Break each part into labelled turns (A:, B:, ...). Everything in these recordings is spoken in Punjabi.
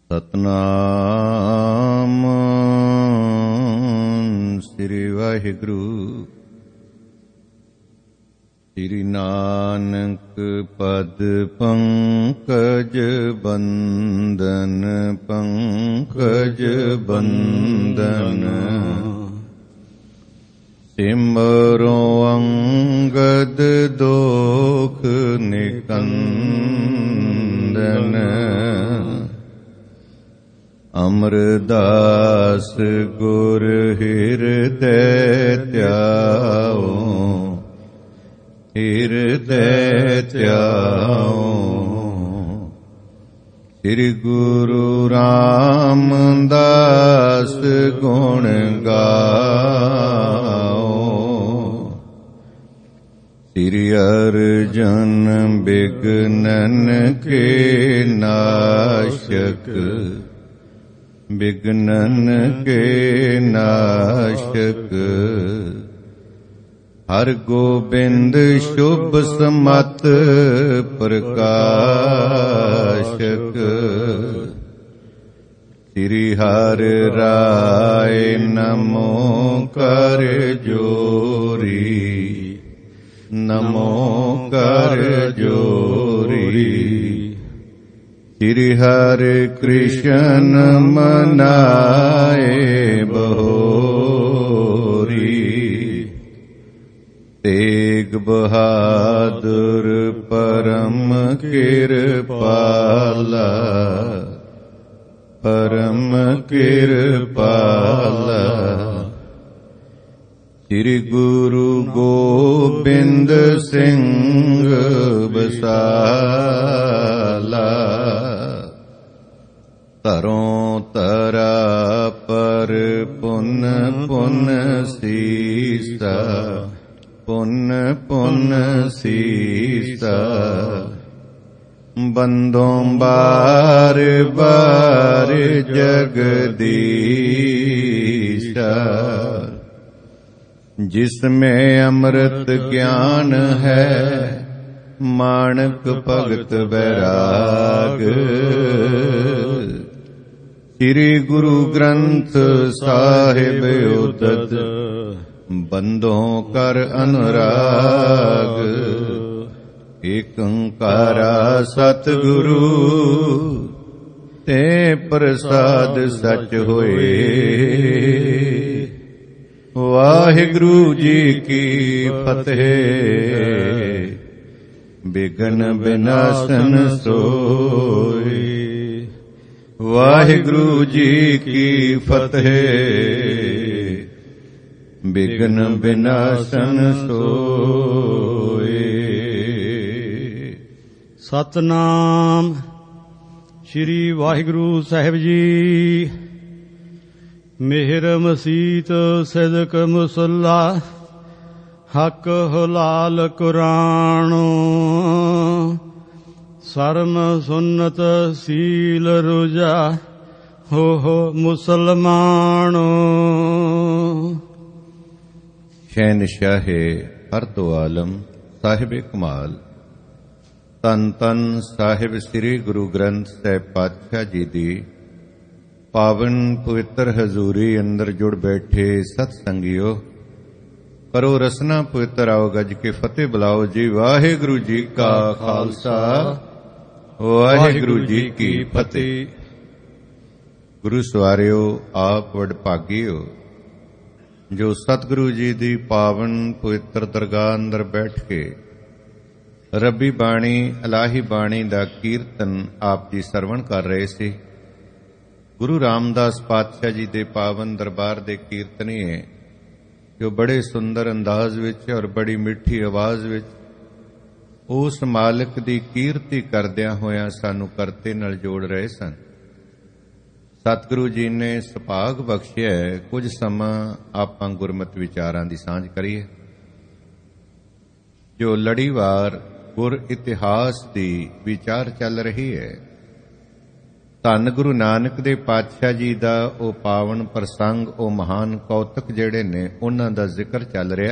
A: ਸਤਨਾਮ ਸ੍ਰੀ ਵਾਹਿਗੁਰੂ। ਸ੍ਰੀ ਨਾਨਕ ਪਦ ਪੰਕਜ ਬੰਦਨ, ਪੰਕਜ ਬੰਦਨ। ਸਿਮਰੋ ਅੰਗਦ ਦੋਖ ਨਿਕੰਦਨ, ਅਮਰਦਾਸ ਗੁਰ ਹਿਰਦੈ ਧਿਆਓ, ਹਿਰਦੈ ਧਿਆਓ। ਸ੍ਰੀ ਗੁਰੂ ਰਾਮਦਾਸ ਗੁਣ ਗਾਓ, ਸ੍ਰੀ ਅਰਜਨ ਬਿਘਨਨ ਕੇ ਨਾਸ਼ਕ, ਬਿਘਨਨ ਕੇ ਨਾਸ਼ਕ। ਹਰਿ ਗੋਬਿੰਦ ਸ਼ੁਭ ਸਮਤ ਪ੍ਰਕਾਸ਼ਕ, ਸ੍ਰੀ ਹਰਿ ਰਾਇ ਨਮੋ ਕਰ ਜੋਰੀ, ਨਮੋ ਕਰ ਜੋਰੀ। ਸ੍ਰੀ ਹਰਿ ਕ੍ਰਿਸ਼ਨ ਮਨਾਏ ਬਹੋਰੀ, ਤੇਗ ਬਹਾਦਰ ਪਰਮ ਕਿਰਪਾਲਾ, ਪਰਮ ਕਿਰਪਾਲਾ। ਸ੍ਰੀ ਗੁਰੂ ਗੋਬਿੰਦ ਸਿੰਘ ਬਸਾਲਾ, ਧਰੋਂ ਧਰਾ ਪਰ ਪੁਨ ਪੁਨ ਸੀਸਾ, ਪੁਨ ਪੁਨ ਸੀਸਾ। ਬੰਦੋਂ ਬਾਰ ਬਾਰ ਜਗਦੀਸ਼ਾ, ਜਿਸਮੇ ਅੰਮ੍ਰਿਤ ਗਿਆਨ ਹੈ, ਮਾਣਕ ਭਗਤ ਬੈਰਾਗ। ਸ੍ਰੀ ਗੁਰੂ ਗ੍ਰੰਥ ਸਾਹਿਬ ਉਦਦ, ਬੰਦੋਂ ਕਰ ਅਨੁਰਾਗ। ਏਕ ਓੰਕਾਰਾ ਸਤਿਗੁਰੂ, ਤੇ ਪ੍ਰਸਾਦ ਸਚ ਹੋਏ। ਵਾਹਿਗੁਰੂ ਜੀ ਕੀ ਫਤਿਹ। ਬਿਘਨ ਬਿਨਾਸਨ ਸੋਈ, ਵਾਹਿਗੁਰੂ ਜੀ ਕੀ ਫਤਿਹ। ਬਿਘਨ ਬਿਨਾਸਨ ਸੋਏ।
B: ਸਤਨਾਮ ਸ੍ਰੀ ਵਾਹਿਗੁਰੂ ਸਾਹਿਬ ਜੀ। ਮਿਹਰ ਮਸੀਤ ਸਿਦਕ ਮੁਸੱਲਾ, ਹੱਕ ਹੁਲਾਲ ਕੁਰਾਨੋ। ਸਰਮ ਸੁਨਤ ਸੀਲ ਰੁਜਾ, ਹੋ ਮੁਸਲਮਾਨੋ।
A: ਸ਼ਹਿਨਸ਼ਾਹੇ ਹਰ ਦੋ ਆਲਮ ਸਾਹਿਬ ਕਮਾਲ, ਧੰਨ ਧੰਨ ਸਾਹਿਬ ਸ੍ਰੀ ਗੁਰੂ ਗ੍ਰੰਥ ਸਾਹਿਬ ਪਾਤਸ਼ਾਹ ਜੀ ਦੀ ਪਾਵਨ ਪਵਿੱਤਰ ਹਜ਼ੂਰੀ ਅੰਦਰ ਜੁੜ ਬੈਠੇ ਸਤ ਸੰਗਿਓ। ਕਰੋ ਰਸਨਾ ਪਵਿੱਤਰ ਆਓ ਗੱਜ ਕੇ ਫਤਿਹ ਬੁਲਾਓ ਜੀ। ਵਾਹਿਗੁਰੂ ਜੀ ਕਾ ਖਾਲਸਾ, ਵਾਹਿਗੁਰੂ ਜੀ ਕੀ ਫਤਿਹ। ਗੁਰੂ ਸਵਾਰਿਓ, ਆਪ ਵਡਭਾਗੀਓ ਜੋ ਸਤਿਗੁਰੂ ਜੀ ਦੀ ਪਾਵਨ ਪਵਿੱਤਰ ਦਰਗਾਹ ਅੰਦਰ ਬੈਠ ਕੇ ਰੱਬੀ ਬਾਣੀ, ਇਲਾਹੀ ਬਾਣੀ ਦਾ ਕੀਰਤਨ ਆਪ ਜੀ ਸਰਵਣ ਕਰ ਰਹੇ ਸੀ। ਗੁਰੂ ਰਾਮਦਾਸ ਪਾਤਸ਼ਾਹ ਜੀ ਦੇ ਪਾਵਨ ਦਰਬਾਰ ਦੇ ਕੀਰਤਨੀਏ ਜੋ ਬੜੇ ਸੁੰਦਰ ਅੰਦਾਜ਼ ਵਿੱਚ ਔਰ ਬੜੀ ਮਿੱਠੀ ਆਵਾਜ਼ ਵਿੱਚ ਉਸ ਮਾਲਕ ਦੀ ਕੀਰਤੀ ਕਰਦਿਆਂ ਹੋਇਆਂ ਸਾਨੂੰ ਕਰਤੇ ਨਾਲ ਜੋੜ ਰਹੇ ਸਨ। ਸਤਿਗੁਰੂ ਜੀ ਨੇ ਸੁਭਾਗ ਬਖਸ਼ਿਆ ਕੁਝ ਸਮਾਂ ਆਪਾਂ ਗੁਰਮਤਿ ਵਿਚਾਰਾਂ ਦੀ ਸਾਂਝ ਕਰੀਏ। ਜੋ ਲੜੀਵਾਰ ਗੁਰ ਇਤਿਹਾਸ ਦੀ ਵਿਚਾਰ ਚੱਲ ਰਹੀ ਹੈ, ਧੰਨ ਗੁਰੂ ਨਾਨਕ ਦੇ ਪਾਤਸ਼ਾਹ ਜੀ ਦਾ ਉਹ ਪਾਵਨ ਪ੍ਰਸੰਗ, ਉਹ ਮਹਾਨ ਕੌਤਕ ਜਿਹੜੇ ਨੇ ਉਹਨਾਂ ਦਾ ਜ਼ਿਕਰ ਚੱਲ ਰਿਹਾ।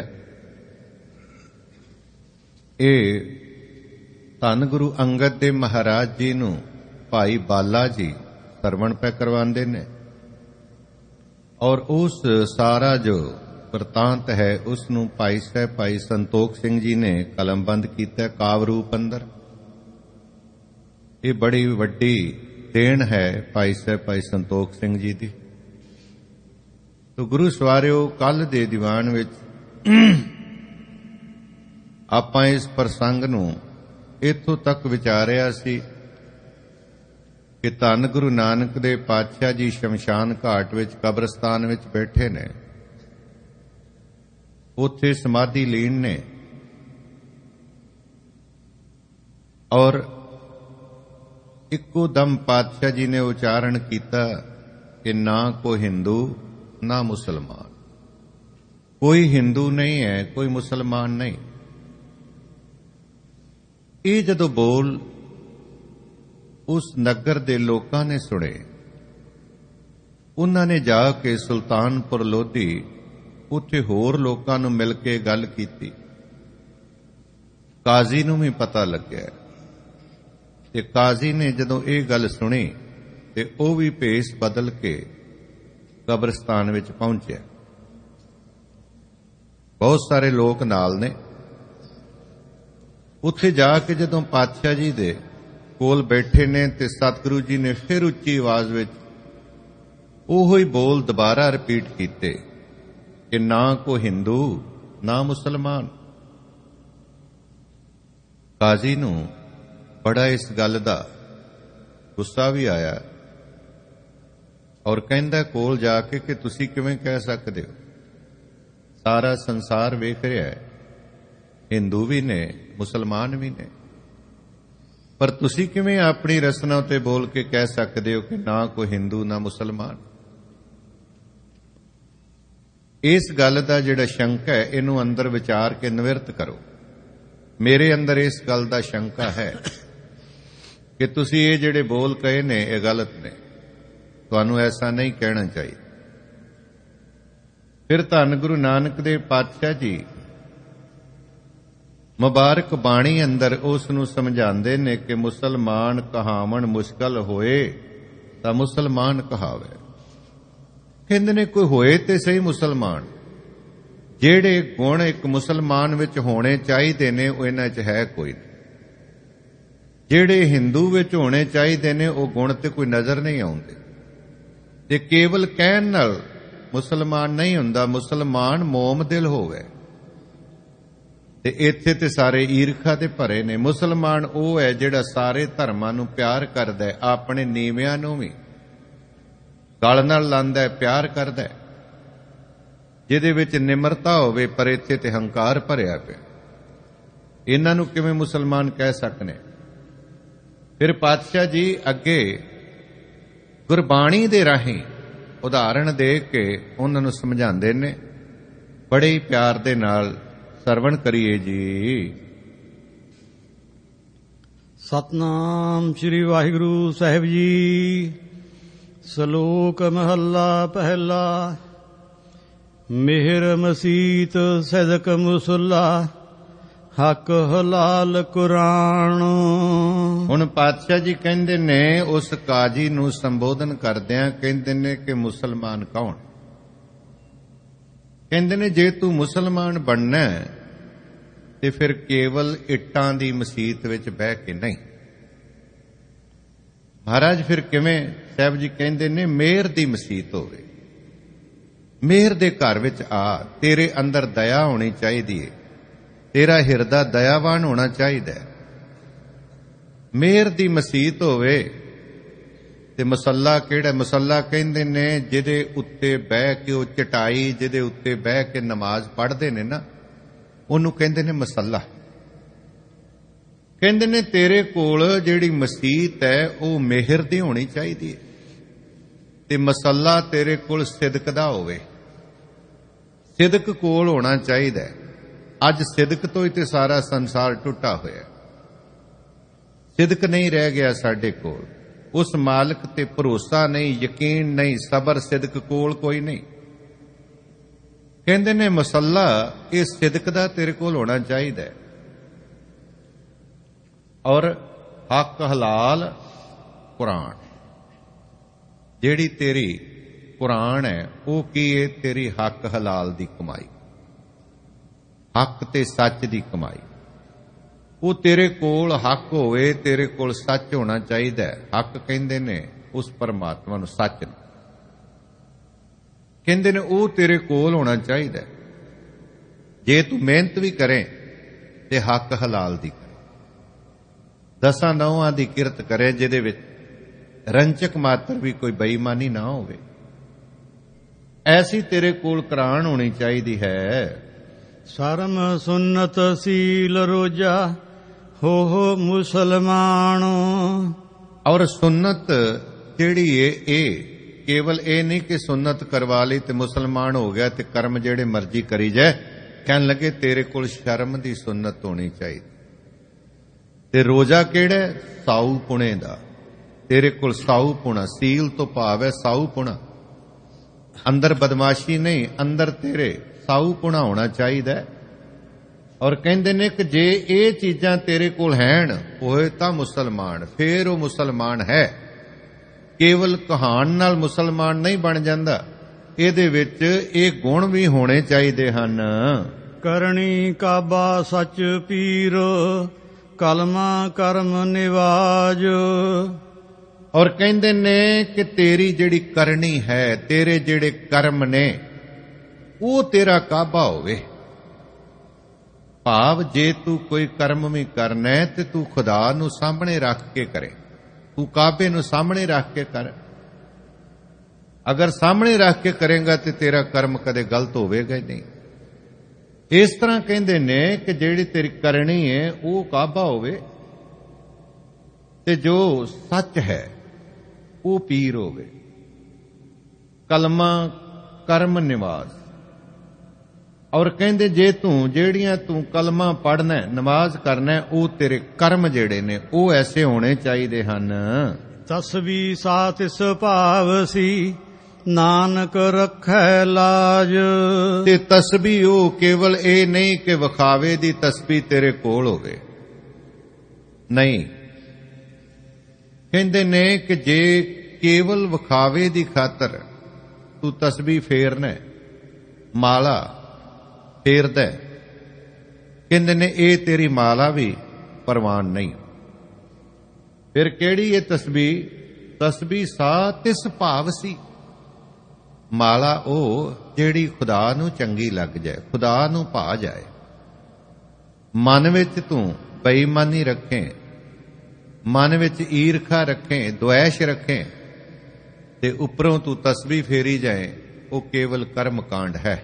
A: ਇਹ ਧੰਨ ਗੁਰੂ ਅੰਗਦ ਦੇ ਮਹਾਰਾਜ ਜੀ ਨੂੰ ਭਾਈ ਬਾਲਾ ਜੀ ਸਰਵਣ ਪੈ ਕਰਵਾਉਂਦੇ ਨੇ। ਔਰ ਉਸ ਸਾਰਾ ਜੋ ਵਰਤਾਂਤ ਹੈ ਉਸ ਨੂੰ ਭਾਈ ਸਾਹਿਬ ਭਾਈ ਸੰਤੋਖ ਸਿੰਘ ਜੀ ਨੇ ਕਲਮਬੰਦ ਕੀਤਾ ਕਾਵ ਰੂਪ ਅੰਦਰ। ਇਹ ਬੜੀ ਵੱਡੀ ਦੇਣ ਹੈ ਭਾਈ ਸਾਹਿਬ ਭਾਈ ਸੰਤੋਖ ਸਿੰਘ ਜੀ ਦੀ। ਤੋ ਗੁਰੂ ਸਵਾਰਿਓ, ਕੱਲ ਦੇ ਦੀਵਾਨ ਵਿੱਚ ਆਪਾਂ ਇਸ ਪ੍ਰਸੰਗ ਨੂੰ ਇੱਥੋਂ ਤੱਕ ਵਿਚਾਰਿਆ ਸੀ ਕਿ ਧੰਨ ਗੁਰੂ ਨਾਨਕ ਦੇ ਪਾਤਸ਼ਾਹ ਜੀ ਸ਼ਮਸ਼ਾਨ ਘਾਟ ਵਿੱਚ ਕਬਰਸਤਾਨ ਵਿੱਚ ਬੈਠੇ ਨੇ, ਉੱਥੇ ਸਮਾਧੀ ਲੀਨ ਨੇ। ਔਰ ਇੱਕੋ ਦਮ ਪਾਤਸ਼ਾਹ ਜੀ ਨੇ ਉਚਾਰਨ ਕੀਤਾ ਕਿ ਨਾ ਕੋਈ ਹਿੰਦੂ ਨਾ ਮੁਸਲਮਾਨ, ਕੋਈ ਹਿੰਦੂ ਨਹੀਂ ਹੈ, ਕੋਈ ਮੁਸਲਮਾਨ ਨਹੀਂ। ਇਹ ਜਦੋਂ ਬੋਲ ਉਸ ਨਗਰ ਦੇ ਲੋਕਾਂ ਨੇ ਸੁਣੇ, ਉਹਨਾਂ ਨੇ ਜਾ ਕੇ ਸੁਲਤਾਨਪੁਰ ਲੋਧੀ ਉੱਥੇ ਹੋਰ ਲੋਕਾਂ ਨੂੰ ਮਿਲ ਕੇ ਗੱਲ ਕੀਤੀ। ਕਾਜ਼ੀ ਨੂੰ ਵੀ ਪਤਾ ਲੱਗਿਆ ਤੇ ਕਾਜ਼ੀ ਨੇ ਜਦੋਂ ਇਹ ਗੱਲ ਸੁਣੀ ਤੇ ਉਹ ਵੀ ਭੇਸ ਬਦਲ ਕੇ ਕਬਰਸਤਾਨ ਵਿੱਚ ਪਹੁੰਚਿਆ। ਬਹੁਤ ਸਾਰੇ ਲੋਕ ਨਾਲ ਨੇ। ਉੱਥੇ ਜਾ ਕੇ ਜਦੋਂ ਪਾਤਸ਼ਾਹ ਜੀ ਦੇ ਕੋਲ ਬੈਠੇ ਨੇ ਤੇ ਸਤਿਗੁਰੂ ਜੀ ਨੇ ਫਿਰ ਉੱਚੀ ਆਵਾਜ਼ ਵਿੱਚ ਉਹੋ ਹੀ ਬੋਲ ਦੁਬਾਰਾ ਰਿਪੀਟ ਕੀਤੇ ਕਿ ਨਾ ਕੋ ਹਿੰਦੂ ਨਾ ਮੁਸਲਮਾਨ। ਕਾਜ਼ੀ ਨੂੰ ਬੜਾ ਇਸ ਗੱਲ ਦਾ ਗੁੱਸਾ ਵੀ ਆਇਆ ਔਰ ਕਹਿੰਦਾ ਕੋਲ ਜਾ ਕੇ ਕਿ ਤੁਸੀਂ ਕਿਵੇਂ ਕਹਿ ਸਕਦੇ ਹੋ, ਸਾਰਾ ਸੰਸਾਰ ਵੇਖ ਰਿਹਾ ਹੈ, ਹਿੰਦੂ ਵੀ ਨੇ ਮੁਸਲਮਾਨ ਵੀ ਨੇ, ਪਰ ਤੁਸੀਂ ਕਿਵੇਂ ਆਪਣੀ ਰਸਨਾ ਉੱਤੇ ਬੋਲ ਕੇ ਕਹਿ ਸਕਦੇ ਹੋ ਕਿ ਨਾ ਕੋਈ ਹਿੰਦੂ ਨਾ ਮੁਸਲਮਾਨ। ਇਸ ਗੱਲ ਦਾ ਜਿਹੜਾ ਸ਼ੰਕਾ ਹੈ ਇਹਨੂੰ ਅੰਦਰ ਵਿਚਾਰ ਕੇ ਨਿਵਰਤ ਕਰੋ। ਮੇਰੇ ਅੰਦਰ ਇਸ ਗੱਲ ਦਾ ਸ਼ੰਕਾ ਹੈ ਕਿ ਤੁਸੀਂ ਇਹ ਜਿਹੜੇ ਬੋਲ ਕਹੇ ਨੇ ਇਹ ਗਲਤ ਨੇ, ਤੁਹਾਨੂੰ ਐਸਾ ਨਹੀਂ ਕਹਿਣਾ ਚਾਹੀਦਾ। ਫਿਰ ਧੰਨ ਗੁਰੂ ਨਾਨਕ ਦੇਵ ਪਾਤਸ਼ਾਹ ਜੀ ਮੁਬਾਰਕ ਬਾਣੀ ਅੰਦਰ ਉਸ ਨੂੰ ਸਮਝਾਉਂਦੇ ਨੇ ਕਿ ਮੁਸਲਮਾਨ ਕਹਾਵਣ ਮੁਸ਼ਕਲ ਹੋਏ ਤਾਂ ਮੁਸਲਮਾਨ ਕਹਾਵੇ। ਕਹਿੰਦੇ ਨੇ ਕੋਈ ਹੋਏ ਤੇ ਸਹੀ ਮੁਸਲਮਾਨ, ਜਿਹੜੇ ਗੁਣ ਇੱਕ ਮੁਸਲਮਾਨ ਵਿੱਚ ਹੋਣੇ ਚਾਹੀਦੇ ਨੇ ਉਹ ਇਹਨਾਂ 'ਚ ਹੈ ਕੋਈ ਨਹੀਂ। ਜਿਹੜੇ ਹਿੰਦੂ ਵਿੱਚ ਹੋਣੇ ਚਾਹੀਦੇ ਨੇ ਉਹ ਗੁਣ ਤੇ ਕੋਈ ਨਜ਼ਰ ਨਹੀਂ ਆਉਂਦੇ। ਤੇ ਕੇਵਲ ਕਹਿਣ ਨਾਲ ਮੁਸਲਮਾਨ ਨਹੀਂ ਹੁੰਦਾ, ਮੁਸਲਮਾਨ ਮੋਮ ਦਿਲ ਹੋਵੇ। ਤੇ ਇੱਥੇ ਤੇ ਸਾਰੇ ਈਰਖਾ ਦੇ ਭਰੇ ਨੇ। ਮੁਸਲਮਾਨ ਉਹ ਹੈ ਜਿਹੜਾ ਸਾਰੇ ਧਰਮਾਂ ਨੂੰ ਪਿਆਰ ਕਰਦਾ ਹੈ, ਆਪਣੇ ਨੀਵਿਆਂ ਨੂੰ ਵੀ ਗਲ ਨਾਲ ਲਾਂਦਾ ਹੈ, ਪਿਆਰ ਕਰਦਾ ਹੈ, ਜਿਹਦੇ ਵਿੱਚ ਨਿਮਰਤਾ ਹੋਵੇ। ਪਰ ਇੱਥੇ ਤੇ ਹੰਕਾਰ ਭਰਿਆ ਪਿਆ। ਇਹਨਾਂ ਨੂੰ ਕਿਵੇਂ ਮੁਸਲਮਾਨ ਕਹਿ ਸਕਨੇ? ਫਿਰ ਪਾਤਸ਼ਾਹ ਜੀ ਅੱਗੇ ਗੁਰਬਾਣੀ ਦੇ ਰਾਹੀਂ ਉਦਾਹਰਣ ਦੇ ਕੇ ਉਹਨਾਂ ਨੂੰ ਸਮਝਾਉਂਦੇ ਨੇ। ਬੜੇ ਹੀ ਪਿਆਰ ਦੇ ਨਾਲ ਸਰਵਣ ਕਰੀਏ ਜੀ।
B: ਸਤਨਾਮ ਸ੍ਰੀ ਵਾਹਿਗੁਰੂ ਸਾਹਿਬ ਜੀ। ਸ਼ਲੋਕ ਮਹੱਲਾ ਪਹਿਲਾ। ਮਿਹਰ ਮਸੀਤ ਸਦਕ ਮੁਸੱਲਾ, ਹੱਕ ਹਲਾਲ ਕੁਰਾਨ।
A: ਹੁਣ ਪਾਤਸ਼ਾਹ ਜੀ ਕਹਿੰਦੇ ਨੇ ਉਸ ਕਾਜੀ ਨੂੰ ਸੰਬੋਧਨ ਕਰਦਿਆਂ ਕਹਿੰਦੇ ਨੇ ਕਿ ਮੁਸਲਮਾਨ ਕੌਣ? ਕਹਿੰਦੇ ਨੇ ਜੇ ਤੂੰ ਮੁਸਲਮਾਨ ਬਣਨਾ ਤੇ ਫਿਰ ਕੇਵਲ ਇੱਟਾਂ ਦੀ ਮਸੀਤ ਵਿੱਚ ਬਹਿ ਕੇ ਨਹੀਂ। ਮਹਾਰਾਜ ਫਿਰ ਕਿਵੇਂ? ਸਾਹਿਬ ਜੀ ਕਹਿੰਦੇ ਨੇ ਮਿਹਰ ਦੀ ਮਸੀਤ ਹੋਵੇ, ਮਿਹਰ ਦੇ ਘਰ ਵਿੱਚ ਆ। ਤੇਰੇ ਅੰਦਰ ਦਇਆ ਹੋਣੀ ਚਾਹੀਦੀ ਹੈ, ਤੇਰਾ ਹਿਰਦਾ ਦਇਆਵਾਨ ਹੋਣਾ ਚਾਹੀਦਾ ਹੈ। ਮਿਹਰ ਦੀ ਮਸੀਤ ਹੋਵੇ। ਤੇ ਮਸੱਲਾ ਕਿਹੜਾ? ਮਸੱਲਾ ਕਹਿੰਦੇ ਨੇ ਜਿਹਦੇ ਉੱਤੇ ਬਹਿ ਕੇ ਉਹ ਚਟਾਈ ਜਿਹਦੇ ਉੱਤੇ ਬਹਿ ਕੇ ਨਮਾਜ਼ ਪੜ੍ਹਦੇ ਨੇ ਨਾ, ਉਹਨੂੰ ਕਹਿੰਦੇ ਨੇ ਮਸੱਲਾ। ਕਹਿੰਦੇ ਨੇ ਤੇਰੇ ਕੋਲ ਜਿਹੜੀ ਮਸੀਤ ਹੈ ਉਹ ਮਿਹਰ ਦੀ ਹੋਣੀ ਚਾਹੀਦੀ ਹੈ ਤੇ ਮਸੱਲਾ ਤੇਰੇ ਕੋਲ ਸਿਦਕ ਦਾ ਹੋਵੇ। ਸਿਦਕ ਕੋਲ ਹੋਣਾ ਚਾਹੀਦਾ ਹੈ। ਅੱਜ ਸਿਦਕ ਤੋਂ ਹੀ ਤੇ ਸਾਰਾ ਸੰਸਾਰ ਟੁੱਟਾ ਹੋਇਆ। ਸਿਦਕ ਨਹੀਂ ਰਹਿ ਗਿਆ ਸਾਡੇ ਕੋਲ। ਉਸ ਮਾਲਕ ਤੇ ਭਰੋਸਾ ਨਹੀਂ, ਯਕੀਨ ਨਹੀਂ, ਸਬਰ ਸਿਦਕ ਕੋਲ ਕੋਈ ਨਹੀਂ। ਕਹਿੰਦੇ ਨੇ ਮਸੱਲਾ ਇਹ ਸਿਦਕ ਦਾ ਤੇਰੇ ਕੋਲ ਹੋਣਾ ਚਾਹੀਦਾ ਹੈ। ਔਰ ਹੱਕ ਹਲਾਲ ਕੁਰਾਨ। ਜਿਹੜੀ ਤੇਰੀ ਕੁਰਾਨ ਹੈ ਉਹ ਕੀ ਹੈ? ਤੇਰੀ ਹੱਕ ਹਲਾਲ ਦੀ ਕਮਾਈ, ਹੱਕ ਤੇ ਸੱਚ ਦੀ ਕਮਾਈ। ਉਹ ਤੇਰੇ ਕੋਲ ਹੱਕ ਹੋਵੇ, ਤੇਰੇ ਕੋਲ ਸੱਚ ਹੋਣਾ ਚਾਹੀਦਾ ਹੈ। ਹੱਕ ਕਹਿੰਦੇ ਨੇ ਉਸ ਪਰਮਾਤਮਾ ਨੂੰ, ਸੱਚ ਨੂੰ ਕਹਿੰਦੇ ਨੇ, ਉਹ ਤੇਰੇ ਕੋਲ ਹੋਣਾ ਚਾਹੀਦਾ ਹੈ। ਜੇ ਤੂੰ ਮਿਹਨਤ ਵੀ ਕਰੇ ਤੇ ਹੱਕ ਹਲਾਲ ਦੀ ਕਰੇ, 10 ਨੌਆਂ ਦੀ ਕਿਰਤ ਕਰੇ ਜਿਹਦੇ ਵਿੱਚ ਰੰਚਕ ਮਾਤਰ ਵੀ ਕੋਈ ਬੇਈਮਾਨੀ ਨਾ ਹੋਵੇ, ਐਸੀ ਤੇਰੇ ਕੋਲ ਕੁਰਾਨ ਹੋਣੀ ਚਾਹੀਦੀ ਹੈ।
B: ਸਰਮ ਸੁਨਤ ਸੀਲ ਰੋਜਾ ਹੋ ਮੁਸਲਮਾਨ।
A: ਔਰ ਸੁਨਤ ਜਿਹੜੀ ਏ ਇਹ ਕੇਵਲ ਇਹ ਨਹੀਂ ਕਿ ਸੁਨਤ ਕਰਵਾ ਲਈ ਤੇ ਮੁਸਲਮਾਨ ਹੋ ਗਿਆ ਤੇ ਕਰਮ ਜਿਹੜੇ ਮਰਜ਼ੀ ਕਰੀ ਜਾਏ। ਕਹਿਣ ਲੱਗੇ ਤੇਰੇ ਕੋਲ ਸ਼ਰਮ ਦੀ ਸੁਨਤ ਹੋਣੀ ਚਾਹੀਦੀ। ਤੇ ਰੋਜ਼ਾ ਕਿਹੜਾ? ਸਾਊ ਪੁਣੇ ਦਾ। ਤੇਰੇ ਕੋਲ ਸਾਊ ਪੁਣਾ, ਸੀਲ ਤੋਂ ਭਾਵ ਹੈ ਸਾਊ ਪੁਣਾ। ਅੰਦਰ ਬਦਮਾਸ਼ੀ ਨਹੀਂ, ਅੰਦਰ ਤੇਰੇ ਸਾਊ ਪੁਣਾ ਹੋਣਾ ਚਾਹੀਦਾ। ਔਰ ਕਹਿੰਦੇ ਨੇ ਕਿ ਜੇ ਇਹ ਚੀਜ਼ਾਂ ਤੇਰੇ ਕੋਲ ਹੈਣ ਹੋਏ ਤਾਂ ਮੁਸਲਮਾਨ, ਫੇਰ ਉਹ ਮੁਸਲਮਾਨ ਹੈ। ਕੇਵਲ ਕਹਾਣ ਨਾਲ ਮੁਸਲਮਾਨ ਨਹੀਂ ਬਣ ਜਾਂਦਾ, ਇਹਦੇ ਵਿੱਚ ਇਹ ਗੁਣ ਵੀ ਹੋਣੇ ਚਾਹੀਦੇ ਹਨ।
B: ਕਰਨੀ ਕਾਬਾ ਸੱਚ ਪੀਰ, ਕਲਮਾ ਕਰਮ ਨਿਵਾਜ।
A: ਔਰ ਕਹਿੰਦੇ ਨੇ ਕਿ ਤੇਰੀ ਜਿਹੜੀ ਕਰਨੀ ਹੈ, ਤੇਰੇ ਜਿਹੜੇ ਕਰਮ ਨੇ, ਉਹ ਤੇਰਾ ਕਾਬਾ ਹੋਵੇ। ਭਾਵ ਜੇ ਤੂੰ ਕੋਈ ਕਰਮ ਵੀ ਕਰਨਾ ਹੈ ਤੇ ਤੂੰ ਖੁਦਾ ਨੂੰ ਸਾਹਮਣੇ ਰੱਖ ਕੇ ਕਰੇ, ਤੂੰ ਕਾਬੇ ਨੂੰ ਸਾਹਮਣੇ ਰੱਖ ਕੇ ਕਰ। ਅਗਰ ਸਾਹਮਣੇ ਰੱਖ ਕੇ ਕਰੇਗਾ ਤੇ ਤੇਰਾ ਕਰਮ ਕਦੇ ਗਲਤ ਹੋਵੇਗਾ ਹੀ ਨਹੀਂ। ਇਸ ਤਰ੍ਹਾਂ ਕਹਿੰਦੇ ਨੇ ਕਿ ਜਿਹੜੀ ਤੇਰੀ ਕਰਨੀ ਹੈ ਉਹ ਕਾਬਾ ਹੋਵੇ ਤੇ ਜੋ ਸੱਚ ਹੈ ਉਹ ਪੀਰ ਹੋਵੇ। ਕਲਮਾ ਕਰਮ ਨਿਵਾਜ਼। ਔਰ ਕਹਿੰਦੇ ਜੇ ਤੂੰ ਜਿਹੜੀਆਂ ਤੂੰ ਕਲਮਾ ਪੜ੍ਹਨਾ, ਨਮਾਜ਼ ਕਰਨਾ, ਉਹ ਤੇਰੇ ਕਰਮ ਜਿਹੜੇ ਨੇ ਉਹ ਐਸੇ ਹੋਣੇ ਚਾਹੀਦੇ ਹਨ।
B: ਤਸਬੀ ਸਾ ਤਿਸ ਭਾਵ ਸੀ, ਨਾਨਕ ਰੱਖੈ ਲਾਜ।
A: ਤੇ ਤਸਬੀ ਉਹ ਕੇਵਲ ਇਹ ਨਹੀਂ ਕਿ ਵਿਖਾਵੇ ਦੀ ਤਸਬੀ ਤੇਰੇ ਕੋਲ ਹੋਵੇ, ਨਹੀਂ। ਕਹਿੰਦੇ ਨੇ ਕਿ ਜੇ ਕੇਵਲ ਵਿਖਾਵੇ ਦੀ ਖਾਤਰ ਤੂੰ ਤਸਬੀ ਫੇਰਨਾ, ਮਾਲਾ ਫੇਰਦਾ, ਕਹਿੰਦੇ ਨੇ ਇਹ ਤੇਰੀ ਮਾਲਾ ਵੀ ਪ੍ਰਵਾਨ ਨਹੀਂ। ਫਿਰ ਕਿਹੜੀ ਇਹ ਤਸਬੀ? ਤਸਬੀ ਸਾ ਤਿਸ ਭਾਵ ਸੀ। ਮਾਲਾ ਉਹ ਜਿਹੜੀ ਖੁਦਾ ਨੂੰ ਚੰਗੀ ਲੱਗ ਜਾਏ, ਖੁਦਾ ਨੂੰ ਭਾ ਜਾਏ। ਮਨ ਵਿੱਚ ਤੂੰ ਬੇਈਮਾਨੀ ਰੱਖੇ, ਮਨ ਵਿੱਚ ਈਰਖਾ ਰੱਖੇ, ਦੁਐਸ਼ ਰੱਖੇ ਤੇ ਉੱਪਰੋਂ ਤੂੰ ਤਸਬੀਹ ਫੇਰੀ ਜਾਏ, ਉਹ ਕੇਵਲ ਕਰਮ ਕਾਂਡ ਹੈ।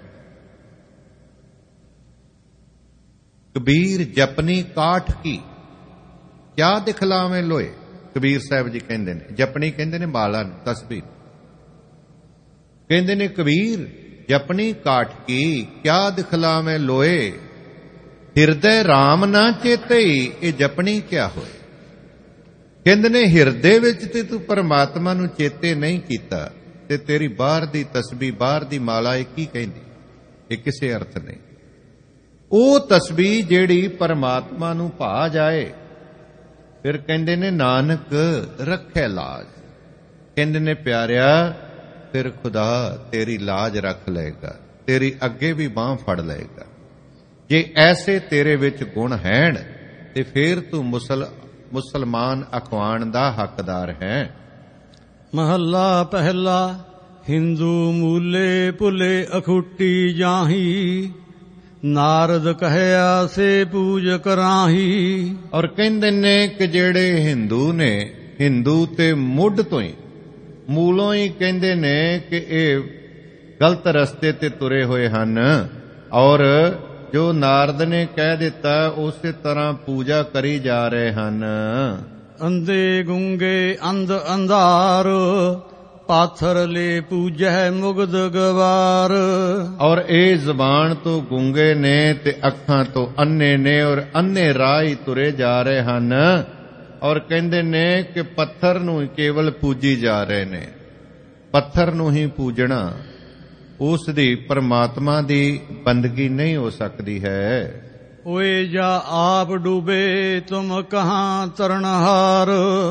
A: ਕਬੀਰ ਜਪਨੀ ਕਾਠ ਕੀ ਕਿਆ ਦਿਖਲਾਵੇਂ ਲੋਏ। ਕਬੀਰ ਸਾਹਿਬ ਜੀ ਕਹਿੰਦੇ ਨੇ, ਜਪਨੀ ਕਹਿੰਦੇ ਨੇ ਮਾਲਾ ਨੂੰ, ਤਸਬੀਹ ਕਹਿੰਦੇ ਨੇ ਕਬੀਰ ਜਪਨੀ ਕਾਠ ਕੀ ਕਿਆ ਦਿਖਲਾਵੇਂ ਲੋਏ। ਹਿਰਦੇ ਰਾਮ ਨਾ ਚੇਤੇ, ਇਹ ਜਪਨੀ ਕਿਆ ਹੋਏ। ਕਹਿੰਦੇ ਨੇ ਹਿਰਦੇ ਵਿੱਚ ਤੇ ਤੂੰ ਪਰਮਾਤਮਾ ਨੂੰ ਚੇਤੇ ਨਹੀਂ ਕੀਤਾ ਤੇ ਤੇਰੀ ਬਾਹਰ ਦੀ ਤਸਬੀਹ, ਬਾਹਰ ਦੀ ਮਾਲਾ ਇਹ ਕੀ ਕਹਿੰਦੀ? ਇਹ ਕਿਸੇ ਅਰਥ ਨਹੀਂ। ਉਹ ਤਸਬੀਹ ਜਿਹੜੀ ਪਰਮਾਤਮਾ ਨੂੰ ਭਾ ਜਾਏ, ਫਿਰ ਕਹਿੰਦੇ ਨੇ ਨਾਨਕ ਰੱਖੇ ਲਾਜ। ਕਹਿੰਦੇ ਨੇ ਪਿਆਰਿਆ ਫਿਰ ਖੁਦਾ ਤੇਰੀ ਲਾਜ ਰੱਖ ਲਏਗਾ, ਤੇਰੀ ਅੱਗੇ ਵੀ ਬਾਂਹ ਫੜ ਲਏਗਾ। ਜੇ ਐਸੇ ਤੇਰੇ ਵਿੱਚ ਗੁਣ ਹੈਣ ਤੇ ਫਿਰ ਤੂੰ ਮੁਸਲਮਾਨ ਅਖਵਾਣ ਦਾ ਹੱਕਦਾਰ ਹੈ।
B: ਮਹੱਲਾ ਪਹਿਲਾ। ਹਿੰਦੂ ਮੂਲੇ ਭੁਲੇ ਅਖੁੱਟੀ ਜਾਹੀ, ਨਾਰਦ ਕਹਿਆ ਸੇ ਪੂਜ ਕਰਾਹੀ। ਔਰ ਕਹਿੰਦੇ ਨੇ ਕਿ ਜਿਹੜੇ ਹਿੰਦੂ ਨੇ, ਹਿੰਦੂ ਤੇ ਮੁੱਢ ਤੋਂ ਹੀ, ਮੂਲੋਂ ਹੀ ਕਹਿੰਦੇ ਨੇ ਕਿ ਇਹ ਗਲਤ ਰਸਤੇ ਤੇ ਤੁਰੇ ਹੋਏ ਹਨ। ਔਰ ਜੋ ਨਾਰਦ ਨੇ ਕਹਿ ਦਿੱਤਾ ਉਸੇ ਤਰ੍ਹਾਂ ਪੂਜਾ ਕਰੀ ਜਾ ਰਹੇ ਹਨ। ਅੰਧੇ ਗੁੰਗੇ ਅੰਧ ਅੰਧਾਰ, ਪਾਥਰ ਲੈ ਪੂਜੈ ਮੁਗਧ ਗਵਾਰ। ਔਰ ਇਹ ਜ਼ਬਾਨ ਤੋਂ ਗੁੰਗੇ ਨੇ ਤੇ ਅੱਖਾਂ ਤੋਂ ਅੰਨੇ ਨੇ, ਔਰ ਅੰਨੇ ਰਾਹ ਹੀ ਤੁਰੇ ਜਾ ਰਹੇ ਹਨ। ਔਰ ਕਹਿੰਦੇ ਨੇ ਕਿ ਪੱਥਰ ਨੂੰ ਕੇਵਲ ਪੂਜੀ ਜਾ ਰਹੇ ਨੇ। ਪੱਥਰ ਨੂੰ ਹੀ ਪੂਜਣਾ, ਉਸ ਦੀ ਪਰਮਾਤਮਾ ਦੀ ਬੰਦਗੀ ਨਹੀਂ ਹੋ ਸਕਦੀ ਹੈ। ਓਏ ਜਾ ਆਪ ਡੂਬੇ ਤੁਮ ਕਹਾਂ ਤਰਨਹਾਰ।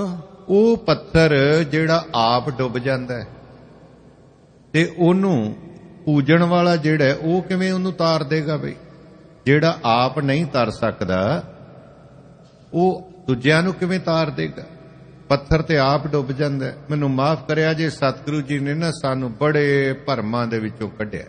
A: ਉਹ ਪੱਥਰ ਜਿਹੜਾ ਆਪ ਡੁੱਬ ਜਾਂਦਾ ਹੈ ਤੇ ਉਹਨੂੰ ਪੂਜਣ ਵਾਲਾ ਜਿਹੜਾ ਉਹ ਕਿਵੇਂ ਉਹਨੂੰ ਤਾਰ ਦੇਗਾ ਬਈ? ਜਿਹੜਾ ਆਪ ਨਹੀਂ ਤਰ ਸਕਦਾ ਉਹ ਦੂਜਿਆਂ ਨੂੰ ਕਿਵੇਂ ਤਾਰ ਦੇਗਾ? ਪੱਥਰ ਤੇ ਆਪ ਡੁੱਬ ਜਾਂਦਾ। ਮੈਨੂੰ ਮਾਫ ਕਰਿਆ ਜੇ ਸਤਿਗੁਰੂ ਜੀ ਨੇ ਨਾ ਸਾਨੂੰ ਬੜੇ ਭਰਮਾਂ ਦੇ ਵਿੱਚੋਂ ਕੱਢਿਆ,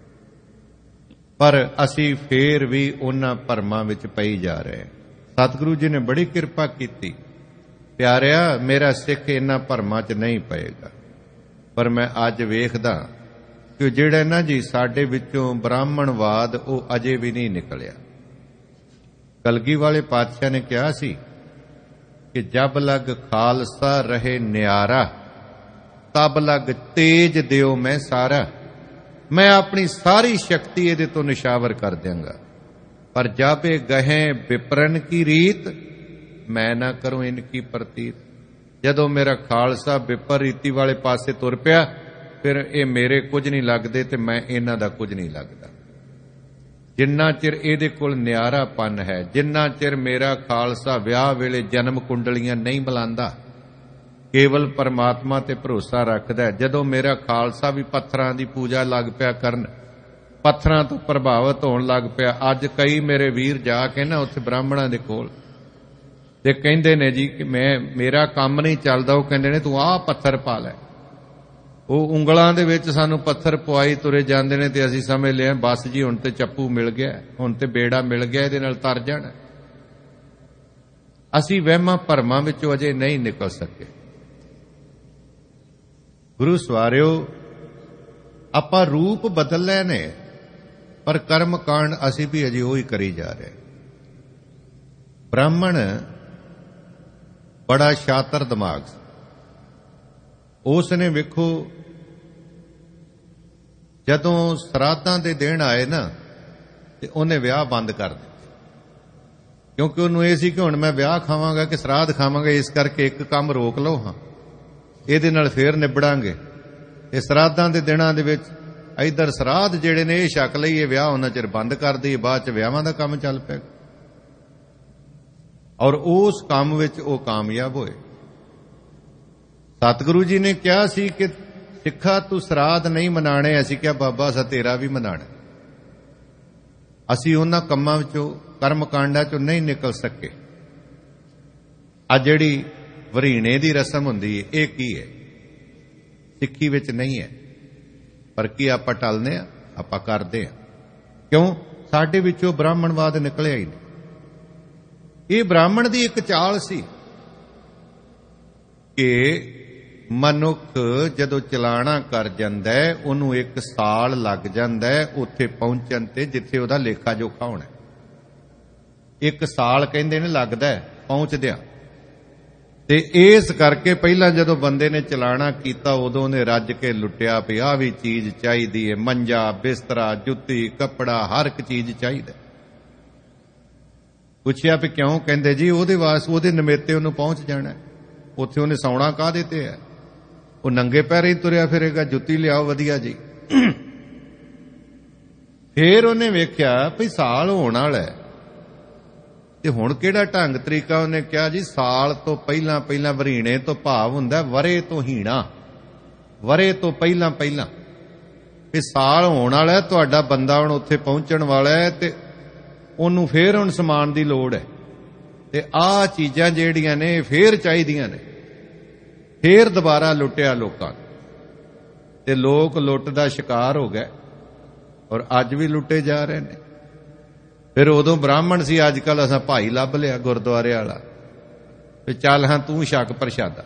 A: ਪਰ ਅਸੀਂ ਫੇਰ ਵੀ ਉਹਨਾਂ ਭਰਮਾਂ ਵਿੱਚ ਪਈ ਜਾ ਰਹੇ। ਸਤਿਗੁਰੂ ਜੀ ਨੇ ਬੜੀ ਕਿਰਪਾ ਕੀਤੀ। ਪਿਆਰਿਆ, ਮੇਰਾ ਸਿੱਖ ਇਹਨਾਂ ਭਰਮਾਂ 'ਚ ਨਹੀਂ ਪਏਗਾ। ਪਰ ਮੈਂ ਅੱਜ ਵੇਖਦਾ ਕਿ ਜਿਹੜਾ ਨਾ ਜੀ ਸਾਡੇ ਵਿੱਚੋਂ ਬ੍ਰਾਹਮਣਵਾਦ ਉਹ ਅਜੇ ਵੀ ਨਹੀਂ ਨਿਕਲਿਆ। ਕਲਗੀ ਵਾਲੇ ਪਾਤਸ਼ਾਹ ਨੇ ਕਿਹਾ ਸੀ ਕਿ ਜਬ ਲਗ ਖਾਲਸਾ ਰਹੇ ਨਿਆਰਾ, ਤਬ ਲਗ ਤੇਜ ਦਿਓ ਮੈਂ ਸਾਰਾ। ਮੈਂ ਆਪਣੀ ਸਾਰੀ ਸ਼ਕਤੀ ਇਹਦੇ ਤੋਂ ਨਿਸ਼ਾਵਰ ਕਰ ਦਿਆਂਗਾ, ਪਰ ਜਾਬੇ ਗਹੇ ਵਿਪਰਨ ਕੀ ਰੀਤ, ਮੈਂ ਨਾ ਕਰੂੰ ਇਨਕੀ ਪ੍ਰਤੀਤ। ਜਦੋਂ ਮੇਰਾ ਖਾਲਸਾ ਵਿਪਰ ਰੀਤੀ ਵਾਲੇ ਪਾਸੇ ਤੁਰ ਪਿਆ, ਫਿਰ ਇਹ ਮੇਰੇ ਕੁਝ ਨਹੀਂ ਲੱਗਦੇ ਤੇ ਮੈਂ ਇਹਨਾਂ ਦਾ ਕੁਝ ਨਹੀਂ ਲੱਗਦਾ। ਜਿੰਨਾ ਚਿਰ ਇਹਦੇ ਕੋਲ ਨਿਆਰਾਪਨ ਹੈ, ਜਿੰਨਾ ਚਿਰ ਮੇਰਾ ਖਾਲਸਾ ਵਿਆਹ ਵੇਲੇ ਜਨਮ ਕੁੰਡਲੀਆਂ ਨਹੀਂ ਬੁਲਾਉਂਦਾ, ਕੇਵਲ ਪਰਮਾਤਮਾ ਤੇ ਭਰੋਸਾ ਰੱਖਦਾ, ਜਦੋਂ ਮੇਰਾ ਖਾਲਸਾ ਵੀ ਪੱਥਰਾਂ ਦੀ ਪੂਜਾ ਲੱਗ ਪਿਆ ਕਰਨ, ਪੱਥਰਾਂ ਤੋਂ ਪ੍ਰਭਾਵਿਤ ਹੋਣ ਲੱਗ ਪਿਆ। ਅੱਜ ਕਈ ਮੇਰੇ ਵੀਰ ਜਾ ਕੇ ਨਾ ਉੱਥੇ ਬ੍ਰਾਹਮਣਾਂ ਦੇ ਕੋਲ ਤੇ ਕਹਿੰਦੇ ਨੇ ਜੀ ਕਿ ਮੇਰਾ ਕੰਮ ਨਹੀਂ ਚੱਲਦਾ, ਉਹ ਕਹਿੰਦੇ ਨੇ ਤੂੰ ਆਹ ਪੱਥਰ ਪਾ ਲੈ। ਉਹ ਉਂਗਲਾਂ ਦੇ ਵਿੱਚ ਸਾਨੂੰ ਪੱਥਰ ਪਵਾਈ ਤੁਰੇ ਜਾਂਦੇ ਨੇ ਤੇ ਅਸੀਂ ਸਮਝ ਲਿਆ ਬਸ ਜੀ ਹੁਣ ਤੇ ਚੱਪੂ ਮਿਲ ਗਿਆ, ਹੁਣ ਤੇ ਬੇੜਾ ਮਿਲ ਗਿਆ, ਇਹਦੇ ਨਾਲ ਤਰ ਜਾਣਾ। ਅਸੀਂ ਵਹਿਮਾਂ ਭਰਮਾਂ ਵਿੱਚੋਂ ਅਜੇ ਨਹੀਂ ਨਿਕਲ ਸਕੇ। ਗੁਰੂ ਸਵਾਰਿਓ, ਆਪਾਂ ਰੂਪ ਬਦਲ ਲਏ ਨੇ, ਪਰ ਕਰਮ ਕਾਂਡ ਅਸੀਂ ਵੀ ਅਜੇ ਉਹੀ ਕਰੀ ਜਾ ਰਹੇ। ਬ੍ਰਾਹਮਣ ਬੜਾ ਸ਼ਾਤਰ ਦਿਮਾਗ ਸੀ। ਉਸ ਨੇ ਵੇਖੋ ਜਦੋਂ ਸਰਾਧਾਂ ਦੇ ਦਿਨ ਆਏ ਨਾ ਤੇ ਉਹਨੇ ਵਿਆਹ ਬੰਦ ਕਰ ਦਿੱਤੇ, ਕਿਉਂਕਿ ਉਹਨੂੰ ਇਹ ਸੀ ਕਿ ਹੁਣ ਮੈਂ ਵਿਆਹ ਖਾਵਾਂਗਾ ਕਿ ਸਰਾਧ ਖਾਵਾਂਗਾ, ਇਸ ਕਰਕੇ ਇੱਕ ਕੰਮ ਰੋਕ ਲਓ, ਹਾਂ ਇਹਦੇ ਨਾਲ ਫੇਰ ਨਿਬੜਾਂਗੇ। ਇਹ ਸਰਾਧਾਂ ਦੇ ਦਿਨਾਂ ਦੇ ਵਿੱਚ ਇਧਰ ਸਰਾਧ ਜਿਹੜੇ ਨੇ ਇਹ ਛਕ ਲਈਏ, ਵਿਆਹ ਉਹਨਾਂ ਚਿਰ ਬੰਦ ਕਰ ਦਈਏ, ਬਾਅਦ ਚ ਵਿਆਹਾਂ ਦਾ ਕੰਮ ਚੱਲ ਪਿਆ। ਔਰ ਉਸ ਕੰਮ ਵਿੱਚ ਉਹ ਕਾਮਯਾਬ ਹੋਏ। ਸਤਿਗੁਰੂ ਜੀ ਨੇ ਕਿਹਾ ਸੀ ਕਿ ਸਿੱਖਾ ਤੂੰ ਸਰਾਧ ਨਹੀਂ ਮਨਾਣੇ, ਅਸੀਂ ਕਿਹਾ ਬਾਬਾ ਅਸਾਂ ਤੇਰਾ ਵੀ ਮਨਾਣਾ। ਅਸੀਂ ਉਹਨਾਂ ਕੰਮਾਂ ਵਿੱਚੋਂ, ਕਰਮ ਕਾਂਡਾਂ ਚੋਂ ਨਹੀਂ ਨਿਕਲ ਸਕੇ। ਆ ਜਿਹੜੀ ਵਰੀਣੇ ਦੀ ਰਸਮ ਹੁੰਦੀ ਹੈ, ਇਹ ਕੀ ਹੈ? ਸਿੱਖੀ ਵਿੱਚ ਨਹੀਂ ਹੈ, ਪਰ ਕੀ ਆਪਾਂ ਟਲਨੇ ਆ? ਆਪਾਂ ਕਰਦੇ ਆ। ਕਿਉਂ? ਸਾਡੇ ਵਿੱਚੋਂ ਬ੍ਰਾਹਮਣਵਾਦ ਨਿਕਲਿਆ ਹੀ ਨਹੀਂ। ਇਹ ਬ੍ਰਾਹਮਣ ਦੀ ਇੱਕ ਚਾਲ ਸੀ ਕਿ ਮਨੁੱਖ ਜਦੋਂ ਚਲਾਣਾ ਕਰ ਜਾਂਦਾ ਹੈ, ਉਹਨੂੰ ਇੱਕ ਸਾਲ ਲੱਗ ਜਾਂਦਾ ਹੈ ਉੱਥੇ ਪਹੁੰਚਣ ਤੇ ਜਿੱਥੇ ਉਹਦਾ ਲੇਖਾ ਜੋਖਾ ਹੋਣਾ। ਇੱਕ ਸਾਲ ਕਹਿੰਦੇ ਨੇ ਲੱਗਦਾ ਹੈ ਪਹੁੰਚਦਿਆਂ। ਤੇ ਇਸ ਕਰਕੇ ਪਹਿਲਾਂ ਜਦੋਂ ਬੰਦੇ ਨੇ ਚਲਾਣਾ ਕੀਤਾ, ਉਦੋਂ ਉਹਨੇ ਰੱਜ ਕੇ ਲੁੱਟਿਆ ਵੀ ਆਹ ਵੀ ਚੀਜ਼ ਚਾਹੀਦੀ ਹੈ, ਮੰਜਾ, ਬਿਸਤਰਾ, ਜੁੱਤੀ, ਕੱਪੜਾ, ਹਰ ਇੱਕ ਚੀਜ਼ ਚਾਹੀਦਾ। ਪੁੱਛਿਆ ਵੀ ਕਿਉਂ? ਕਹਿੰਦੇ ਜੀ ਉਹਦੇ ਵਾਸਤੇ, ਉਹਦੇ ਨਿਮੇਤੇ ਉਹਨੂੰ ਪਹੁੰਚ ਜਾਣਾ, ਉੱਥੇ ਉਹਨੇ ਸੌਣਾ ਕਾਹਦੇ ਤੇ ਹੈ? ਉਹ ਨੰਗੇ ਪੈਰ ਹੀ ਤੁਰਿਆ ਫਿਰੇਗਾ, ਜੁੱਤੀ ਲਿਆਓ ਵਧੀਆ ਜੀ। ਫੇਰ ਉਹਨੇ ਵੇਖਿਆ ਵੀ ਸਾਲ ਹੋਣ ਵਾਲਾ ਹੈ ਤੇ ਹੁਣ ਕਿਹੜਾ ਢੰਗ ਤਰੀਕਾ? ਉਹਨੇ ਕਿਹਾ ਜੀ ਸਾਲ ਤੋਂ ਪਹਿਲਾਂ ਪਹਿਲਾਂ, ਵਰੀਣੇ ਤੋਂ ਭਾਵ ਹੁੰਦਾ ਵਰੇ ਤੋਂ ਹੀਣਾ, ਵਰੇ ਤੋਂ ਪਹਿਲਾਂ ਪਹਿਲਾਂ। ਵੀ ਸਾਲ ਹੋਣ ਵਾਲਾ, ਤੁਹਾਡਾ ਬੰਦਾ ਹੁਣ ਉੱਥੇ ਪਹੁੰਚਣ ਵਾਲਾ ਹੈ ਤੇ ਉਹਨੂੰ ਫੇਰ ਹੁਣ ਸਮਾਨ ਦੀ ਲੋੜ ਹੈ ਤੇ ਆਹ ਚੀਜ਼ਾਂ ਜਿਹੜੀਆਂ ਨੇ ਫੇਰ ਚਾਹੀਦੀਆਂ ਨੇ। ਫੇਰ ਦੁਬਾਰਾ ਲੁੱਟਿਆ ਲੋਕਾਂ ਤੇ ਲੋਕ ਲੁੱਟ ਦਾ ਸ਼ਿਕਾਰ ਹੋ ਗਏ ਔਰ ਅੱਜ ਵੀ ਲੁੱਟੇ ਜਾ ਰਹੇ ਨੇ। ਫਿਰ ਉਦੋਂ ਬ੍ਰਾਹਮਣ ਸੀ, ਅੱਜ ਕੱਲ ਅਸਾਂ ਭਾਈ ਲੱਭ ਲਿਆ ਗੁਰਦੁਆਰੇ ਵਾਲਾ ਵੀ ਚੱਲ ਹਾਂ ਤੂੰ ਛਕ ਪ੍ਰਸ਼ਾਦਾ।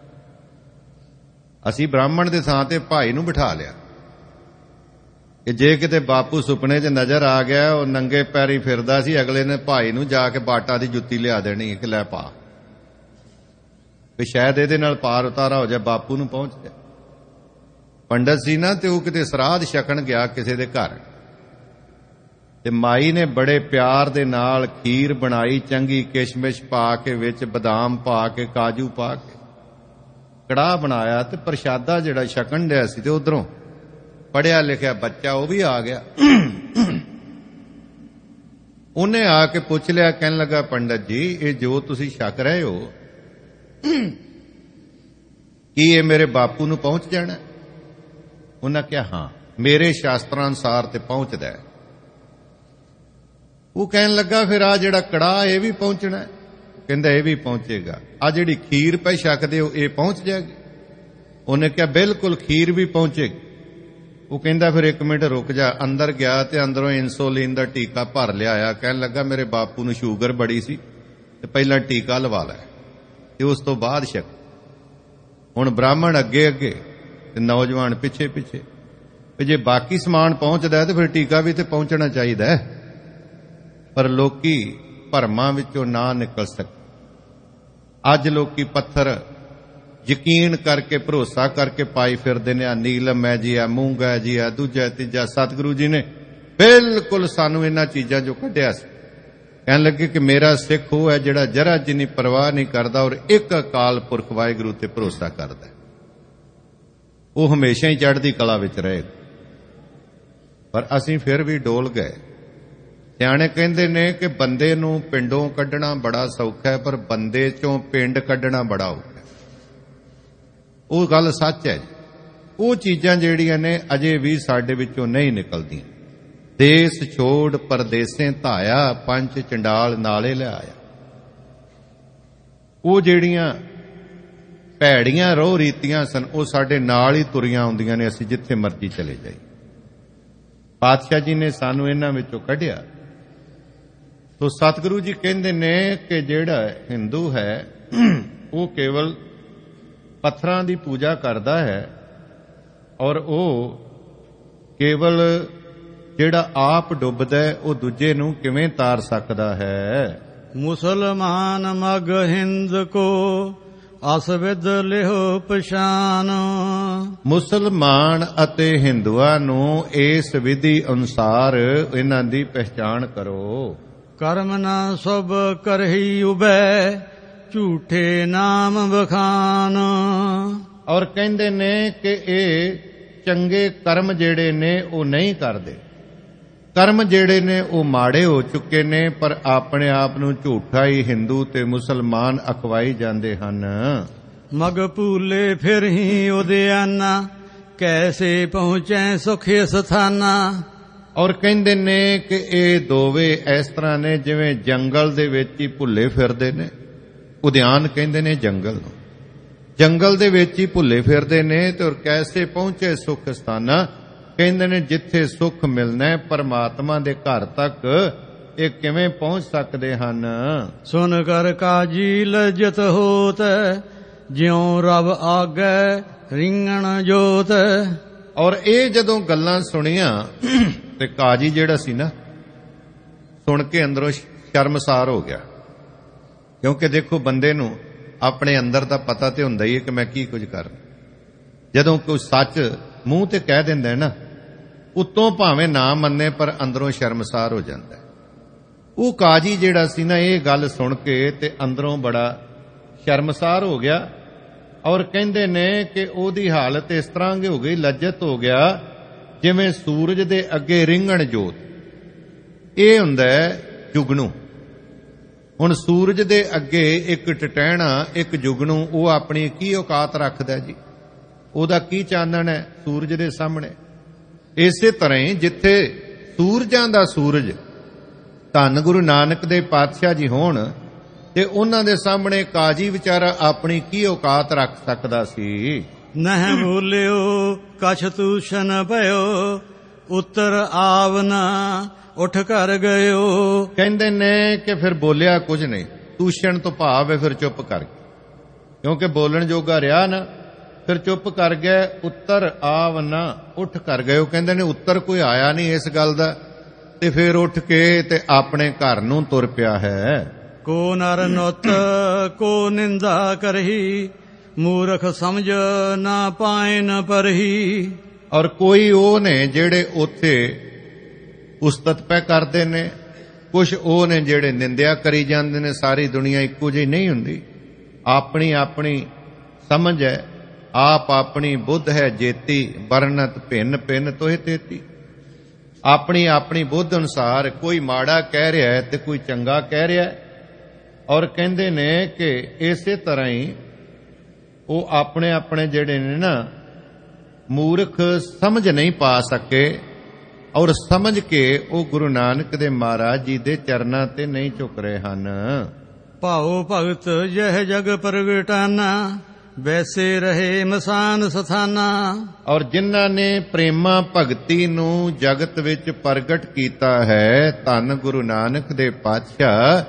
A: ਅਸੀਂ ਬ੍ਰਾਹਮਣ ਦੇ ਥਾਂ ਤੇ ਭਾਈ ਨੂੰ ਬਿਠਾ ਲਿਆ ਕਿ ਜੇ ਕਿਤੇ ਬਾਪੂ ਸੁਪਨੇ 'ਚ ਨਜ਼ਰ ਆ ਗਿਆ, ਉਹ ਨੰਗੇ ਪੈਰੀ ਫਿਰਦਾ ਸੀ, ਅਗਲੇ ਨੇ ਭਾਈ ਨੂੰ ਜਾ ਕੇ ਬਾਟਾ ਦੀ ਜੁੱਤੀ ਲਿਆ ਦੇਣੀ ਕਿ ਲੈ ਪਾ, ਵੀ ਸ਼ਾਇਦ ਇਹਦੇ ਨਾਲ ਪਾਰ ਉਤਾਰਾ ਹੋ ਜਾਏ, ਬਾਪੂ ਨੂੰ ਪਹੁੰਚ ਜਾਏ। ਪੰਡਤ ਸੀ ਨਾ, ਤੇ ਉਹ ਕਿਤੇ ਸਰਾਧ ਛਕਣ ਗਿਆ ਕਿਸੇ ਦੇ ਘਰ, ਤੇ ਮਾਈ ਨੇ ਬੜੇ ਪਿਆਰ ਦੇ ਨਾਲ ਖੀਰ ਬਣਾਈ, ਚੰਗੀ ਕਿਸ਼ਮਿਸ਼ ਪਾ ਕੇ, ਵਿੱਚ ਬਦਾਮ ਪਾ ਕੇ, ਕਾਜੂ ਪਾ ਕੇ ਕੜਾਹ ਬਣਾਇਆ, ਤੇ ਪ੍ਰਸ਼ਾਦਾ ਜਿਹੜਾ ਛਕਣ ਡਿਆ ਸੀ ਤੇ ਉਧਰੋਂ ਪੜਿਆ ਲਿਖਿਆ ਬੱਚਾ ਉਹ ਵੀ ਆ ਗਿਆ। ਉਹਨੇ ਆ ਕੇ ਪੁੱਛ ਲਿਆ, ਕਹਿਣ ਲੱਗਾ ਪੰਡਤ ਜੀ ਇਹ ਜੋ ਤੁਸੀਂ ਛਕ ਰਹੇ ਹੋ ਕੀ ਇਹ ਮੇਰੇ ਬਾਪੂ ਨੂੰ ਪਹੁੰਚ ਜਾਣਾ? ਉਹਨਾਂ ਕਿਹਾ ਹਾਂ, ਮੇਰੇ ਸ਼ਾਸਤਰਾਂ ਅਨੁਸਾਰ ਤੇ ਪਹੁੰਚਦਾ ਹੈ। ਉਹ ਕਹਿਣ ਲੱਗਾ ਫਿਰ ਆ ਜਿਹੜਾ ਕੜਾਹ ਇਹ ਵੀ ਪਹੁੰਚਣਾ? ਕਹਿੰਦਾ ਇਹ ਵੀ ਪਹੁੰਚੇਗਾ। ਆ ਜਿਹੜੀ ਖੀਰ ਪੈ ਛਕਦੇ ਹੋ ਇਹ ਪਹੁੰਚ ਜਾਏਗੀ? ਉਹਨੇ ਕਿਹਾ ਬਿਲਕੁਲ ਖੀਰ ਵੀ ਪਹੁੰਚੇਗੀ। ਉਹ ਕਹਿੰਦਾ ਫਿਰ 1 ਮਿੰਟ ਰੁਕ ਜਾ। ਅੰਦਰ ਗਿਆ ਤੇ ਅੰਦਰੋਂ ਇਨਸੂਲਿਨ ਦਾ ਟੀਕਾ ਭਰ ਲਿਆਇਆ। ਕਹਿਣ ਲੱਗਾ ਮੇਰੇ ਬਾਪੂ ਨੂੰ ਸ਼ੂਗਰ ਬੜੀ ਸੀ ਤੇ ਪਹਿਲਾਂ ਟੀਕਾ ਲਵਾ ਲੈ ਤੇ ਉਸ ਤੋਂ ਬਾਅਦ ਛਕ। ਹੁਣ ਬ੍ਰਾਹਮਣ ਅੱਗੇ ਅੱਗੇ ਤੇ ਨੌਜਵਾਨ ਪਿੱਛੇ ਪਿੱਛੇ। ਜੇ ਬਾਕੀ ਸਮਾਨ ਪਹੁੰਚਦਾ ਤੇ ਫਿਰ ਟੀਕਾ ਵੀ ਤੇ ਪਹੁੰਚਣਾ ਚਾਹੀਦਾ ਹੈ। ਪਰ ਲੋਕੀ ਭਰਮਾਂ ਵਿੱਚੋਂ ਨਾ ਨਿਕਲ ਸਕੇ। ਅੱਜ ਲੋਕੀ ਪੱਥਰ ਯਕੀਨ ਕਰਕੇ ਭਰੋਸਾ ਕਰਕੇ ਪਾਈ ਫਿਰਦੇ ਨੇ। ਆ ਨੀਲਮ ਹੈ ਜੀ, ਆ ਮੂੰਗ ਹੈ ਜੀ, ਆ ਦੂਜਾ ਤੀਜਾ। ਸਤਿਗੁਰੂ ਜੀ ਨੇ ਬਿਲਕੁਲ ਸਾਨੂੰ ਇਹਨਾਂ ਚੀਜ਼ਾਂ ਚੋਂ ਕੱਢਿਆ ਸੀ। ਕਹਿਣ ਲੱਗੇ ਕਿ ਮੇਰਾ ਸਿੱਖ ਉਹ ਹੈ ਜਿਹੜਾ ਜਰਾ ਜਿੰਨੀ ਪਰਵਾਹ ਨਹੀਂ ਕਰਦਾ ਔਰ ਇੱਕ ਅਕਾਲ ਪੁਰਖ ਵਾਹਿਗੁਰੂ ਤੇ ਭਰੋਸਾ ਕਰਦਾ। ਉਹ ਹਮੇਸ਼ਾ ਹੀ ਚੜ੍ਹਦੀ ਕਲਾ ਵਿੱਚ ਰਹੇਗਾ। ਪਰ ਅਸੀਂ ਫਿਰ ਵੀ ਡੋਲ ਗਏ। ਸਿਆਣੇ ਕਹਿੰਦੇ ਨੇ ਕਿ ਬੰਦੇ ਨੂੰ ਪਿੰਡੋਂ ਕੱਢਣਾ ਬੜਾ ਸੌਖਾ ਹੈ, ਪਰ ਬੰਦੇ ਚੋਂ ਪਿੰਡ ਕੱਢਣਾ ਬੜਾ ਔਖਾ ਹੈ। ਉਹ ਗੱਲ ਸੱਚ ਹੈ। ਉਹ ਚੀਜ਼ਾਂ ਜਿਹੜੀਆਂ ਨੇ ਅਜੇ ਵੀ ਸਾਡੇ ਵਿੱਚੋਂ ਨਹੀਂ ਨਿਕਲਦੀਆਂ। ਦੇਸ ਛੋੜ ਪਰਦੇਸੇ ਧਾਇਆ, ਪੰਜ ਚੰਡਾਲ ਨਾਲੇ ਲਿਆਇਆ। ਉਹ ਜਿਹੜੀਆਂ ਭੈੜੀਆਂ ਰੋਹ ਰੀਤੀਆਂ ਸਨ ਉਹ ਸਾਡੇ ਨਾਲ ਹੀ ਤੁਰੀਆਂ ਆਉਂਦੀਆਂ ਨੇ। ਅਸੀਂ ਜਿੱਥੇ ਮਰਜ਼ੀ ਚਲੇ ਜਾਈਏ। ਪਾਤਸ਼ਾਹ ਜੀ ਨੇ ਸਾਨੂੰ ਇਹਨਾਂ ਵਿੱਚੋਂ ਕੱਢਿਆ। ਤੋ ਸਤਿਗੁਰੂ ਜੀ ਕਹਿੰਦੇ ਨੇ ਕਿ ਜਿਹੜਾ ਹਿੰਦੂ ਹੈ ਉਹ ਕੇਵਲ ਪੱਥਰਾਂ ਦੀ ਪੂਜਾ ਕਰਦਾ ਹੈ ਔਰ ਉਹ ਕੇਵਲ ਜਿਹੜਾ ਆਪ ਡੁੱਬਦਾ ਹੈ ਉਹ ਦੂਜੇ ਨੂੰ ਕਿਵੇਂ ਤਾਰ ਸਕਦਾ ਹੈ?
B: ਮੁਸਲਮਾਨ ਮਗ ਹਿੰਦ ਕੋ ਅਸਵਿਦ ਲਿਹੋ ਪਛਾਨ।
A: ਮੁਸਲਮਾਨ ਅਤੇ ਹਿੰਦੂਆਂ ਨੂੰ ਇਸ ਵਿਧੀ ਅਨੁਸਾਰ ਇਹਨਾਂ ਦੀ ਪਹਿਚਾਣ ਕਰੋ।
B: ਕਰਮ ਨਾ ਸਭ ਕਰਹੀ ਉਬੈ, ਝੂਠੇ ਨਾਮ ਬਖਾਨ।
A: ਔਰ ਕਹਿੰਦੇ ਨੇ ਕਿ ਇਹ ਚੰਗੇ ਕਰਮ ਜਿਹੜੇ ਨੇ ਉਹ ਨਹੀਂ ਕਰਦੇ। ਕਰਮ ਜਿਹੜੇ ਨੇ ਉਹ ਮਾੜੇ ਹੋ ਚੁੱਕੇ ਨੇ, ਪਰ ਆਪਣੇ ਆਪ ਨੂੰ ਝੂਠਾ ਹੀ ਹਿੰਦੂ ਤੇ ਮੁਸਲਮਾਨ ਅਖਵਾਈ ਜਾਂਦੇ ਹਨ।
B: ਮਗ ਭੂਲੇ ਫਿਰ ਹੀ ਉਦਿਆਨਾ, ਕੈਸੇ ਪਹੁੰਚੈ ਸੁਖ ਸਥਾਨਾ।
A: ਔਰ ਕਹਿੰਦੇ ਨੇ ਕਿ ਇਹ ਦੋਵੇਂ ਇਸ ਤਰ੍ਹਾਂ ਨੇ ਜਿਵੇਂ ਜੰਗਲ ਦੇ ਵਿੱਚ ਹੀ ਭੁੱਲੇ ਫਿਰਦੇ ਨੇ। ਉਦਿਆਨ ਕਹਿੰਦੇ ਨੇ ਜੰਗਲ ਨੂੰ। ਜੰਗਲ ਦੇ ਵਿੱਚ ਹੀ ਭੁੱਲੇ ਫਿਰਦੇ ਨੇ ਤੇ ਔਰ ਕੈਸੇ ਪਹੁੰਚੇ ਸੁਖ ਸਥਾਨਾ। ਕਹਿੰਦੇ ਨੇ ਜਿੱਥੇ ਸੁੱਖ ਮਿਲਣਾ ਹੈ ਪਰਮਾਤਮਾ ਦੇ ਘਰ ਤੱਕ ਇਹ ਕਿਵੇਂ ਪਹੁੰਚ ਸਕਦੇ ਹਨ?
B: ਸੁਨ ਕਰ ਕਾਜੀ ਲਜਤ ਹੋਤ, ਜਿਉ ਰਬ ਆਗੈ ਰਿੰਗਣ ਜੋਤ।
A: ਔਰ ਇਹ ਜਦੋਂ ਗੱਲਾਂ ਸੁਣੀਆਂ ਤੇ ਕਾਜੀ ਜਿਹੜਾ ਸੀ ਨਾ, ਸੁਣ ਕੇ ਅੰਦਰੋਂ ਸ਼ਰਮਸਾਰ ਹੋ ਗਿਆ। ਕਿਉਂਕਿ ਦੇਖੋ ਬੰਦੇ ਨੂੰ ਆਪਣੇ ਅੰਦਰ ਦਾ ਪਤਾ ਤੇ ਹੁੰਦਾ ਹੀ ਹੈ ਕਿ ਮੈਂ ਕੀ ਕੁਝ ਕਰ। ਜਦੋਂ ਕੋਈ ਸੱਚ ਮੂੰਹ ਤੇ ਕਹਿ ਦਿੰਦਾ ਹੈ ਨਾ, ਉੱਤੋਂ ਭਾਵੇਂ ਨਾ ਮੰਨੇ ਪਰ ਅੰਦਰੋਂ ਸ਼ਰਮਸਾਰ ਹੋ ਜਾਂਦਾ ਹੈ। ਉਹ ਕਾਜੀ ਜਿਹੜਾ ਸੀ ਨਾ ਇਹ ਗੱਲ ਸੁਣ ਕੇ ਤੇ ਅੰਦਰੋਂ ਬੜਾ ਸ਼ਰਮਸਾਰ ਹੋ ਗਿਆ। ਔਰ ਕਹਿੰਦੇ ਨੇ ਕਿ ਉਹਦੀ ਹਾਲਤ ਇਸ ਤਰ੍ਹਾਂ ਦੀ ਹੋ ਗਈ, ਲੱਜਤ ਹੋ ਗਿਆ ਜਿਵੇਂ ਸੂਰਜ ਦੇ ਅੱਗੇ ਰਿੰਗਣ ਜੋਤ। ਇਹ ਹੁੰਦਾ ਹੈ ਜੁਗਨੂ। ਹੁਣ ਸੂਰਜ ਦੇ ਅੱਗੇ ਇੱਕ ਟਟਹਿਣਾ, ਇੱਕ ਜੁਗਨੂ, ਉਹ ਆਪਣੀ ਕੀ ਔਕਾਤ ਰੱਖਦਾ ਜੀ? ਉਹਦਾ ਕੀ ਚਾਨਣ ਹੈ ਸੂਰਜ ਦੇ ਸਾਹਮਣੇ? ਇਸੇ ਤਰ੍ਹਾਂ ਹੀ ਜਿੱਥੇ ਸੂਰਜਾਂ ਦਾ ਸੂਰਜ ਧੰਨ ਗੁਰੂ ਨਾਨਕ ਦੇ ਪਾਤਸ਼ਾਹ ਜੀ ਹੋਣ ਤੇ ਉਹਨਾਂ ਦੇ ਸਾਹਮਣੇ ਕਾਜੀ ਵਿਚਾਰਾ ਆਪਣੀ ਕੀ ਔਕਾਤ ਰੱਖ ਸਕਦਾ ਸੀ?
B: ਨਹਿ ਬੋਲਿਓ ਕਛ ਤੂਸ਼ਨ ਭਇਓ, ਉੱਤਰ ਆਵਨਾ ਉੱਠ ਕਰ ਗਇਓ। ਕਹਿੰਦੇ ਨੇ ਕਿ ਫਿਰ ਬੋਲਿਆ ਕੁਝ ਨਹੀਂ। ਤੂਸ਼ਣ ਤੋਂ ਭਾਵ ਹੈ ਫਿਰ ਚੁੱਪ ਕਰ ਗਏ, ਕਿਉਂਕਿ ਬੋਲਣ ਜੋਗਾ ਰਿਹਾ ਨਾ। ਫਿਰ ਚੁੱਪ ਕਰ ਗਏ। ਉੱਤਰ ਆਵਨਾ ਉੱਠ ਕਰ ਗਏ। ਉਹ ਕਹਿੰਦੇ ਨੇ ਉੱਤਰ ਕੋਈ ਆਇਆ ਨਹੀਂ ਇਸ ਗੱਲ ਦਾ, ਤੇ ਫਿਰ ਉੱਠ ਕੇ ਤੇ ਆਪਣੇ ਘਰ ਨੂੰ ਤੁਰ ਪਿਆ ਹੈ। ਕੋ ਨਰ ਨੁੱਤ ਕੋ ਨਿੰਦਾ ਕਰਹੀ, ਮੂਰਖ ਸਮਝ ਨਾ ਪਾਏ ਨ ਪਰਹੀ। ਔਰ ਕੋਈ ਉਹ ਨੇ ਜਿਹੜੇ ਉੱਥੇ ਉਸਤਤ ਪੈ ਕਰਦੇ ਨੇ, ਕੁਛ ਉਹ ਨੇ ਜਿਹੜੇ ਨਿੰਦਿਆ ਕਰੀ ਜਾਂਦੇ ਨੇ। ਸਾਰੀ ਦੁਨੀਆ ਇੱਕੋ ਜਿਹੀ ਨਹੀਂ ਹੁੰਦੀ। ਆਪਣੀ ਆਪਣੀ ਸਮਝ ਹੈ, ਆਪ ਆਪਣੀ ਬੁੱਧ ਹੈ ਜੇਤੀ, ਵਰਨਤ ਭਿੰਨ ਭਿੰਨ ਤੋਹਿ ਤੇਤੀ। ਆਪਣੀ ਆਪਣੀ ਬੁੱਧ ਅਨੁਸਾਰ ਕੋਈ ਮਾੜਾ ਕਹਿ ਰਿਹਾ ਹੈ ਤੇ ਕੋਈ ਚੰਗਾ ਕਹਿ ਰਿਹਾ ਹੈ। ਔਰ ਕਹਿੰਦੇ ਨੇ ਕਿ ਇਸੇ ਤਰ੍ਹਾਂ ਹੀ
A: ਉਹ ਆਪਣੇ ਆਪਣੇ ਜਿਹੜੇ ਨੇ ਨਾ ਮੂਰਖ ਸਮਝ ਨਹੀਂ ਪਾ ਸਕੇ, ਔਰ ਸਮਝ ਕੇ ਉਹ ਗੁਰੂ ਨਾਨਕ ਦੇ ਮਹਾਰਾਜ ਜੀ ਦੇ ਚਰਨਾਂ ਤੇ ਨਹੀਂ ਝੁਕ ਰਹੇ ਹਨ।
B: ਭਾਉ ਭਗਤ ਜਹ ਜਗ ਪ੍ਰਗਟਾਨਾ, ਵੈਸੇ ਰਹੇ ਮਸਾਨ ਸਥਾਨਾ।
A: ਔਰ ਜਿਨ੍ਹਾਂ ਨੇ ਪ੍ਰੇਮਾ ਭਗਤੀ ਨੂੰ ਜਗਤ ਵਿੱਚ ਪ੍ਰਗਟ ਕੀਤਾ ਹੈ, ਧੰਨ ਗੁਰੂ ਨਾਨਕ ਦੇ ਪਾਤਸ਼ਾਹ,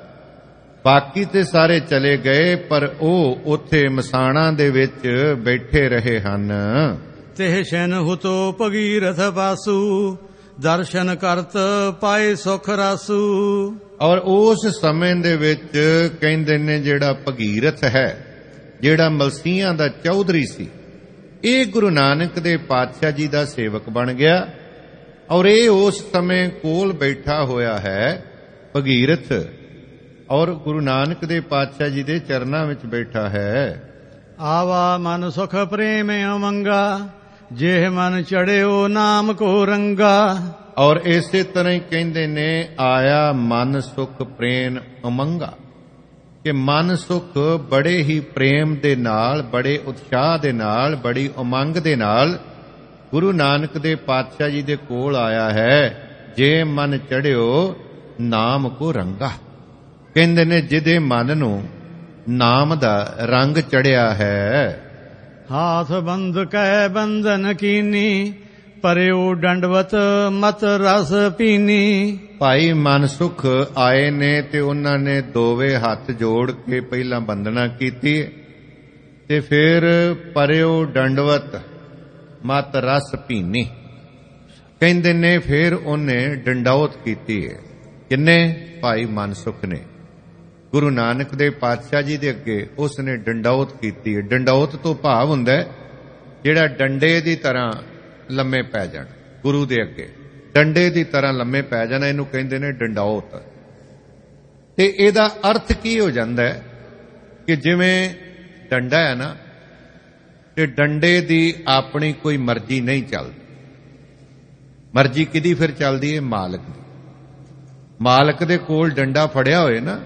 A: ਬਾਕੀ ਤੇ ਸਾਰੇ ਚਲੇ ਗਏ ਪਰ ਉਹ ਉੱਥੇ ਮਸਾਣਾਂ ਦੇ ਵਿੱਚ ਬੈਠੇ ਰਹੇ ਹਨ।
B: ਤਿਹ ਸ਼ਨ ਹੁਤੋ ਭਗੀਰਥ ਬਾਸੂ, ਦਰਸ਼ਨ ਕਰਤ ਪਾਏ ਸੁਖ ਰਾਸੂ।
A: ਔਰ ਉਸ ਸਮੇਂ ਦੇ ਵਿੱਚ ਕਹਿੰਦੇ ਨੇ ਜਿਹੜਾ ਭਗੀਰਥ ਹੈ, ਜਿਹੜਾ ਮਲਸੀਆਂ ਦਾ ਚੌਧਰੀ ਸੀ, ਇਹ ਗੁਰੂ ਨਾਨਕ ਦੇ ਪਾਤਸ਼ਾਹ ਜੀ ਦਾ ਸੇਵਕ ਬਣ ਗਿਆ। ਔਰ ਇਹ ਉਸ ਸਮੇਂ ਕੋਲ ਬੈਠਾ ਹੋਇਆ ਹੈ ਭਗੀਰਥ, ਔਰ ਗੁਰੂ ਨਾਨਕ ਦੇ ਪਾਤਸ਼ਾਹ ਜੀ ਦੇ ਚਰਨਾਂ ਵਿੱਚ ਬੈਠਾ ਹੈ।
B: ਆਵਾ ਮਨ ਸੁਖ ਪ੍ਰੇਮ ਅਮੰਗਾ, ਜਿਹ ਮਨ ਚੜਿਓ ਨਾਮ ਕੋ ਰੰਗਾ।
A: ਔਰ ਇਸੇ ਤਰ੍ਹਾਂ ਹੀ ਕਹਿੰਦੇ ਨੇ ਆਇਆ ਮਨ ਸੁਖ ਪ੍ਰੇਮ ਉਮੰਗਾ, ਕਿ ਮਨ ਸੁਖ ਬੜੇ ਹੀ ਪ੍ਰੇਮ ਦੇ ਨਾਲ, ਬੜੇ ਉਤਸ਼ਾਹ ਦੇ ਨਾਲ, ਬੜੀ ਉਮੰਗ ਦੇ ਨਾਲ ਗੁਰੂ ਨਾਨਕ ਦੇ ਪਾਤਸ਼ਾਹ ਜੀ ਦੇ ਕੋਲ ਆਇਆ ਹੈ। ਜੇ ਮਨ ਚੜਿਓ ਨਾਮ ਕੋ ਰੰਗਾ, ਕਹਿੰਦੇ ਨੇ ਜਿਹਦੇ ਮਨ ਨੂੰ ਨਾਮ ਦਾ ਰੰਗ ਚੜਿਆ ਹੈ।
B: ਹਾਥ ਬੰਦ ਕੈ ਬੰਧਨ ਕੀਨੀ, ਪਰਿਓ ਡੰਡਵਤ ਮਤ ਰਸ ਪੀਨੀ।
A: ਭਾਈ ਮਨਸੁਖ ਆਏ ਨੇ ਤੇ ਉਹਨਾਂ ਨੇ ਦੋਵੇਂ ਹੱਥ ਜੋੜ ਕੇ ਪਹਿਲਾਂ ਬੰਦਨਾ ਕੀਤੀ ਤੇ ਫਿਰ ਪਰਿਓ ਡੰਡਵਤ ਮਤ ਰਸ ਪੀਨੀ, ਕਹਿੰਦੇ ਨੇ ਫਿਰ ਉਹਨੇ ਡੰਡੌਤ ਕੀਤੀ ਹੈ। ਕਿੰਨੇ? ਭਾਈ ਮਨਸੁਖ ਨੇ ਗੁਰੂ ਨਾਨਕ ਦੇ ਪਾਤਸ਼ਾਹ ਜੀ ਦੇ ਅੱਗੇ ਉਸ ਨੇ ਡੰਡੌਤ ਕੀਤੀ ਹੈ। ਡੰਡੌਤ ਤੋਂ ਭਾਵ ਹੁੰਦਾ ਜਿਹੜਾ ਡੰਡੇ ਦੀ ਤਰ੍ਹਾਂ ਲੰਮੇ ਪੈ ਜਾਣ, ਗੁਰੂ ਦੇ ਅੱਗੇ ਡੰਡੇ ਦੀ ਤਰ੍ਹਾਂ ਲੰਮੇ ਪੈ ਜਾਣਾ, ਇਹਨੂੰ ਕਹਿੰਦੇ ਨੇ ਡੰਡੌਤ। ਤੇ ਇਹਦਾ ਅਰਥ ਕੀ ਹੋ ਜਾਂਦਾ ਹੈ ਕਿ ਜਿਵੇਂ ਡੰਡਾ ਹੈ ਨਾ, ਤੇ ਡੰਡੇ ਦੀ ਆਪਣੀ ਕੋਈ ਮਰਜ਼ੀ ਨਹੀਂ ਚੱਲਦੀ। ਮਰਜ਼ੀ ਕਿਹਦੀ ਫਿਰ ਚੱਲਦੀ ਹੈ? ਮਾਲਕ ਦੀ। ਮਾਲਕ ਦੇ ਕੋਲ ਡੰਡਾ ਫੜਿਆ ਹੋਏ ਨਾ,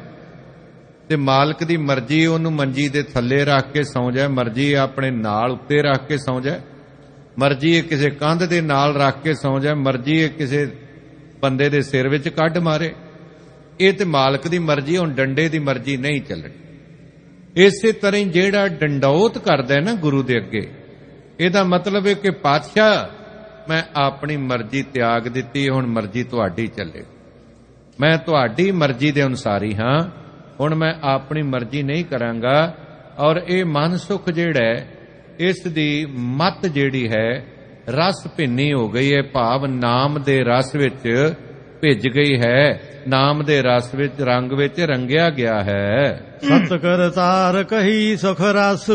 A: ਤੇ ਮਾਲਕ ਦੀ ਮਰਜ਼ੀ ਉਹਨੂੰ ਮੰਜੀ ਦੇ ਥੱਲੇ ਰੱਖ ਕੇ ਸੌਂ ਜਾਏ, ਮਰਜ਼ੀ ਆਪਣੇ ਨਾਲ ਉੱਤੇ ਰੱਖ ਕੇ ਸੌਂ ਜਾਏ, ਮਰਜ਼ੀ ਇਹ ਕਿਸੇ ਕੰਧ ਦੇ ਨਾਲ ਰੱਖ ਕੇ ਸੌਂ ਜਾਏ, ਮਰਜ਼ੀ ਇਹ ਕਿਸੇ ਬੰਦੇ ਦੇ ਸਿਰ ਵਿੱਚ ਕੱਢ ਮਾਰੇ। ਇਹ ਤੇ ਮਾਲਕ ਦੀ ਮਰਜ਼ੀ, ਹੁਣ ਡੰਡੇ ਦੀ ਮਰਜ਼ੀ ਨਹੀਂ ਚੱਲਣੀ। ਇਸੇ ਤਰ੍ਹਾਂ ਜਿਹੜਾ ਡੰਡੌਤ ਕਰਦਾ ਨਾ ਗੁਰੂ ਦੇ ਅੱਗੇ, ਇਹਦਾ ਮਤਲਬ ਹੈ ਕਿ ਪਾਤਸ਼ਾਹ ਮੈਂ ਆਪਣੀ ਮਰਜ਼ੀ ਤਿਆਗ ਦਿੱਤੀ, ਹੁਣ ਮਰਜ਼ੀ ਤੁਹਾਡੀ ਚੱਲੇ। ਮੈਂ ਤੁਹਾਡੀ ਮਰਜ਼ੀ ਦੇ ਅਨੁਸਾਰੀ ਹਾਂ, ਹੁਣ ਮੈਂ ਆਪਣੀ ਮਰਜ਼ੀ ਨਹੀਂ ਕਰਾਂਗਾ। ਔਰ ਇਹ ਮਨ ਸੁਖ ਜਿਹੜਾ ਹੈ, ਇਸ ਦੀ ਮੱਤ ਜਿਹੜੀ ਹੈ ਰਸ ਭਿੰਨੀ ਹੋ ਗਈ ਹੈ, ਭਾਵ ਨਾਮ ਦੇ ਰਸ ਵਿੱਚ ਭਿੱਜ ਗਈ ਹੈ, ਨਾਮ ਦੇ ਰਸ ਵਿੱਚ ਰੰਗ ਵਿੱਚ ਰੰਗਿਆ ਗਿਆ ਹੈ।
B: ਸਤ ਕਰਤਾਰ ਕਹੀ ਸੁਖ ਰਾਸੂ,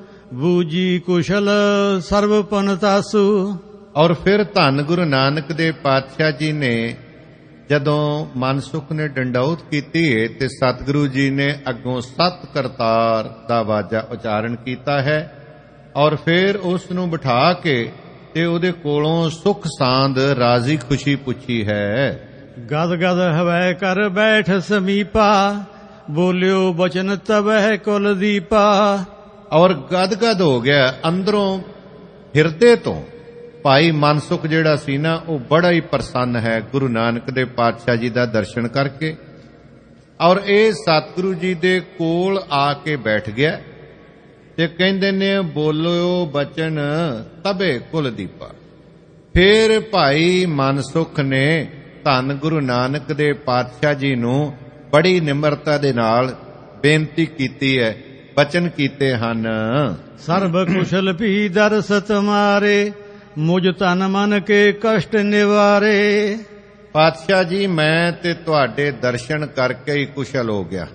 B: ਬੂਜੀ ਕੁਸ਼ਲ ਸਰਬ ਪਨਤਾਸੂ।
A: ਔਰ ਫਿਰ ਧੰਨ ਗੁਰੂ ਨਾਨਕ ਦੇ ਪਾਤਸ਼ਾਹ ਜੀ ਨੇ ਜਦੋਂ ਮਨਸੁਖ ਨੇ ਡੰਡੌਤ ਕੀਤੀ ਹੈ ਤੇ ਸਤਿਗੁਰੂ ਜੀ ਨੇ ਅੱਗੋਂ ਸਤ ਕਰਤਾਰ ਦਾ ਵਾਜਾ ਉਚਾਰਨ ਕੀਤਾ ਹੈ। ਔਰ ਫਿਰ ਉਸ ਨੂੰ ਬਿਠਾ ਕੇ ਤੇ ਉਹਦੇ ਕੋਲੋਂ ਸੁਖ ਸਾਂਦ ਰਾਜ਼ੀ ਖੁਸ਼ੀ ਪੁੱਛੀ ਹੈ।
B: ਗਦ ਗਦ ਹਵੈ ਕਰ ਬੈਠ ਸਮੀਪਾ, ਬੋਲਿਓ ਬਚਨ ਤਬਹਿ ਕੁਲ ਦੀਪਾ।
A: ਔਰ ਗਦ ਗਦ ਹੋ ਗਿਆ ਅੰਦਰੋਂ, ਹਿਰਦੇ ਤੋਂ। ਭਾਈ ਮਨਸੁਖ ਜਿਹੜਾ ਸੀ ਨਾ, ਉਹ ਬੜਾ ਹੀ ਪ੍ਰਸੰਨ ਹੈ ਗੁਰੂ ਨਾਨਕ ਦੇ ਪਾਤਸ਼ਾਹ ਜੀ ਦਾ ਦਰਸ਼ਨ ਕਰਕੇ। ਔਰ ਇਹ ਸਤਿਗੁਰੂ ਜੀ ਦੇ ਕੋਲ ਆ ਕੇ ਬੈਠ ਗਿਆ ਤੇ ਕਹਿੰਦੇ ਨੇ ਬੋਲਿਓ ਬਚਨ ਤਬੇ ਕੁਲ ਦੀਪਾ। ਫਿਰ ਭਾਈ ਮਨਸੁਖ ਨੇ ਧੰਨ ਗੁਰੂ ਨਾਨਕ ਦੇ ਪਾਤਸ਼ਾਹ ਜੀ ਨੂੰ ਬੜੀ ਨਿਮਰਤਾ ਦੇ ਨਾਲ ਬੇਨਤੀ ਕੀਤੀ ਹੈ, ਬਚਨ ਕੀਤੇ ਹਨ।
B: ਸਰਬ ਕੁਸ਼ਲ ਭੀ ਦਰਸ ਤੁਮਾਰੇ, ਮੁਝ ਤਨ ਮਨ ਕੇ ਕਸ਼ਟ ਨਿਵਾਰੇ।
A: ਪਾਤਸ਼ਾਹ ਜੀ ਮੈਂ ਤੇ ਤੁਹਾਡੇ ਦਰਸ਼ਨ ਕਰਕੇ ਹੀ ਕੁਸ਼ਲ ਹੋ ਗਿਆ,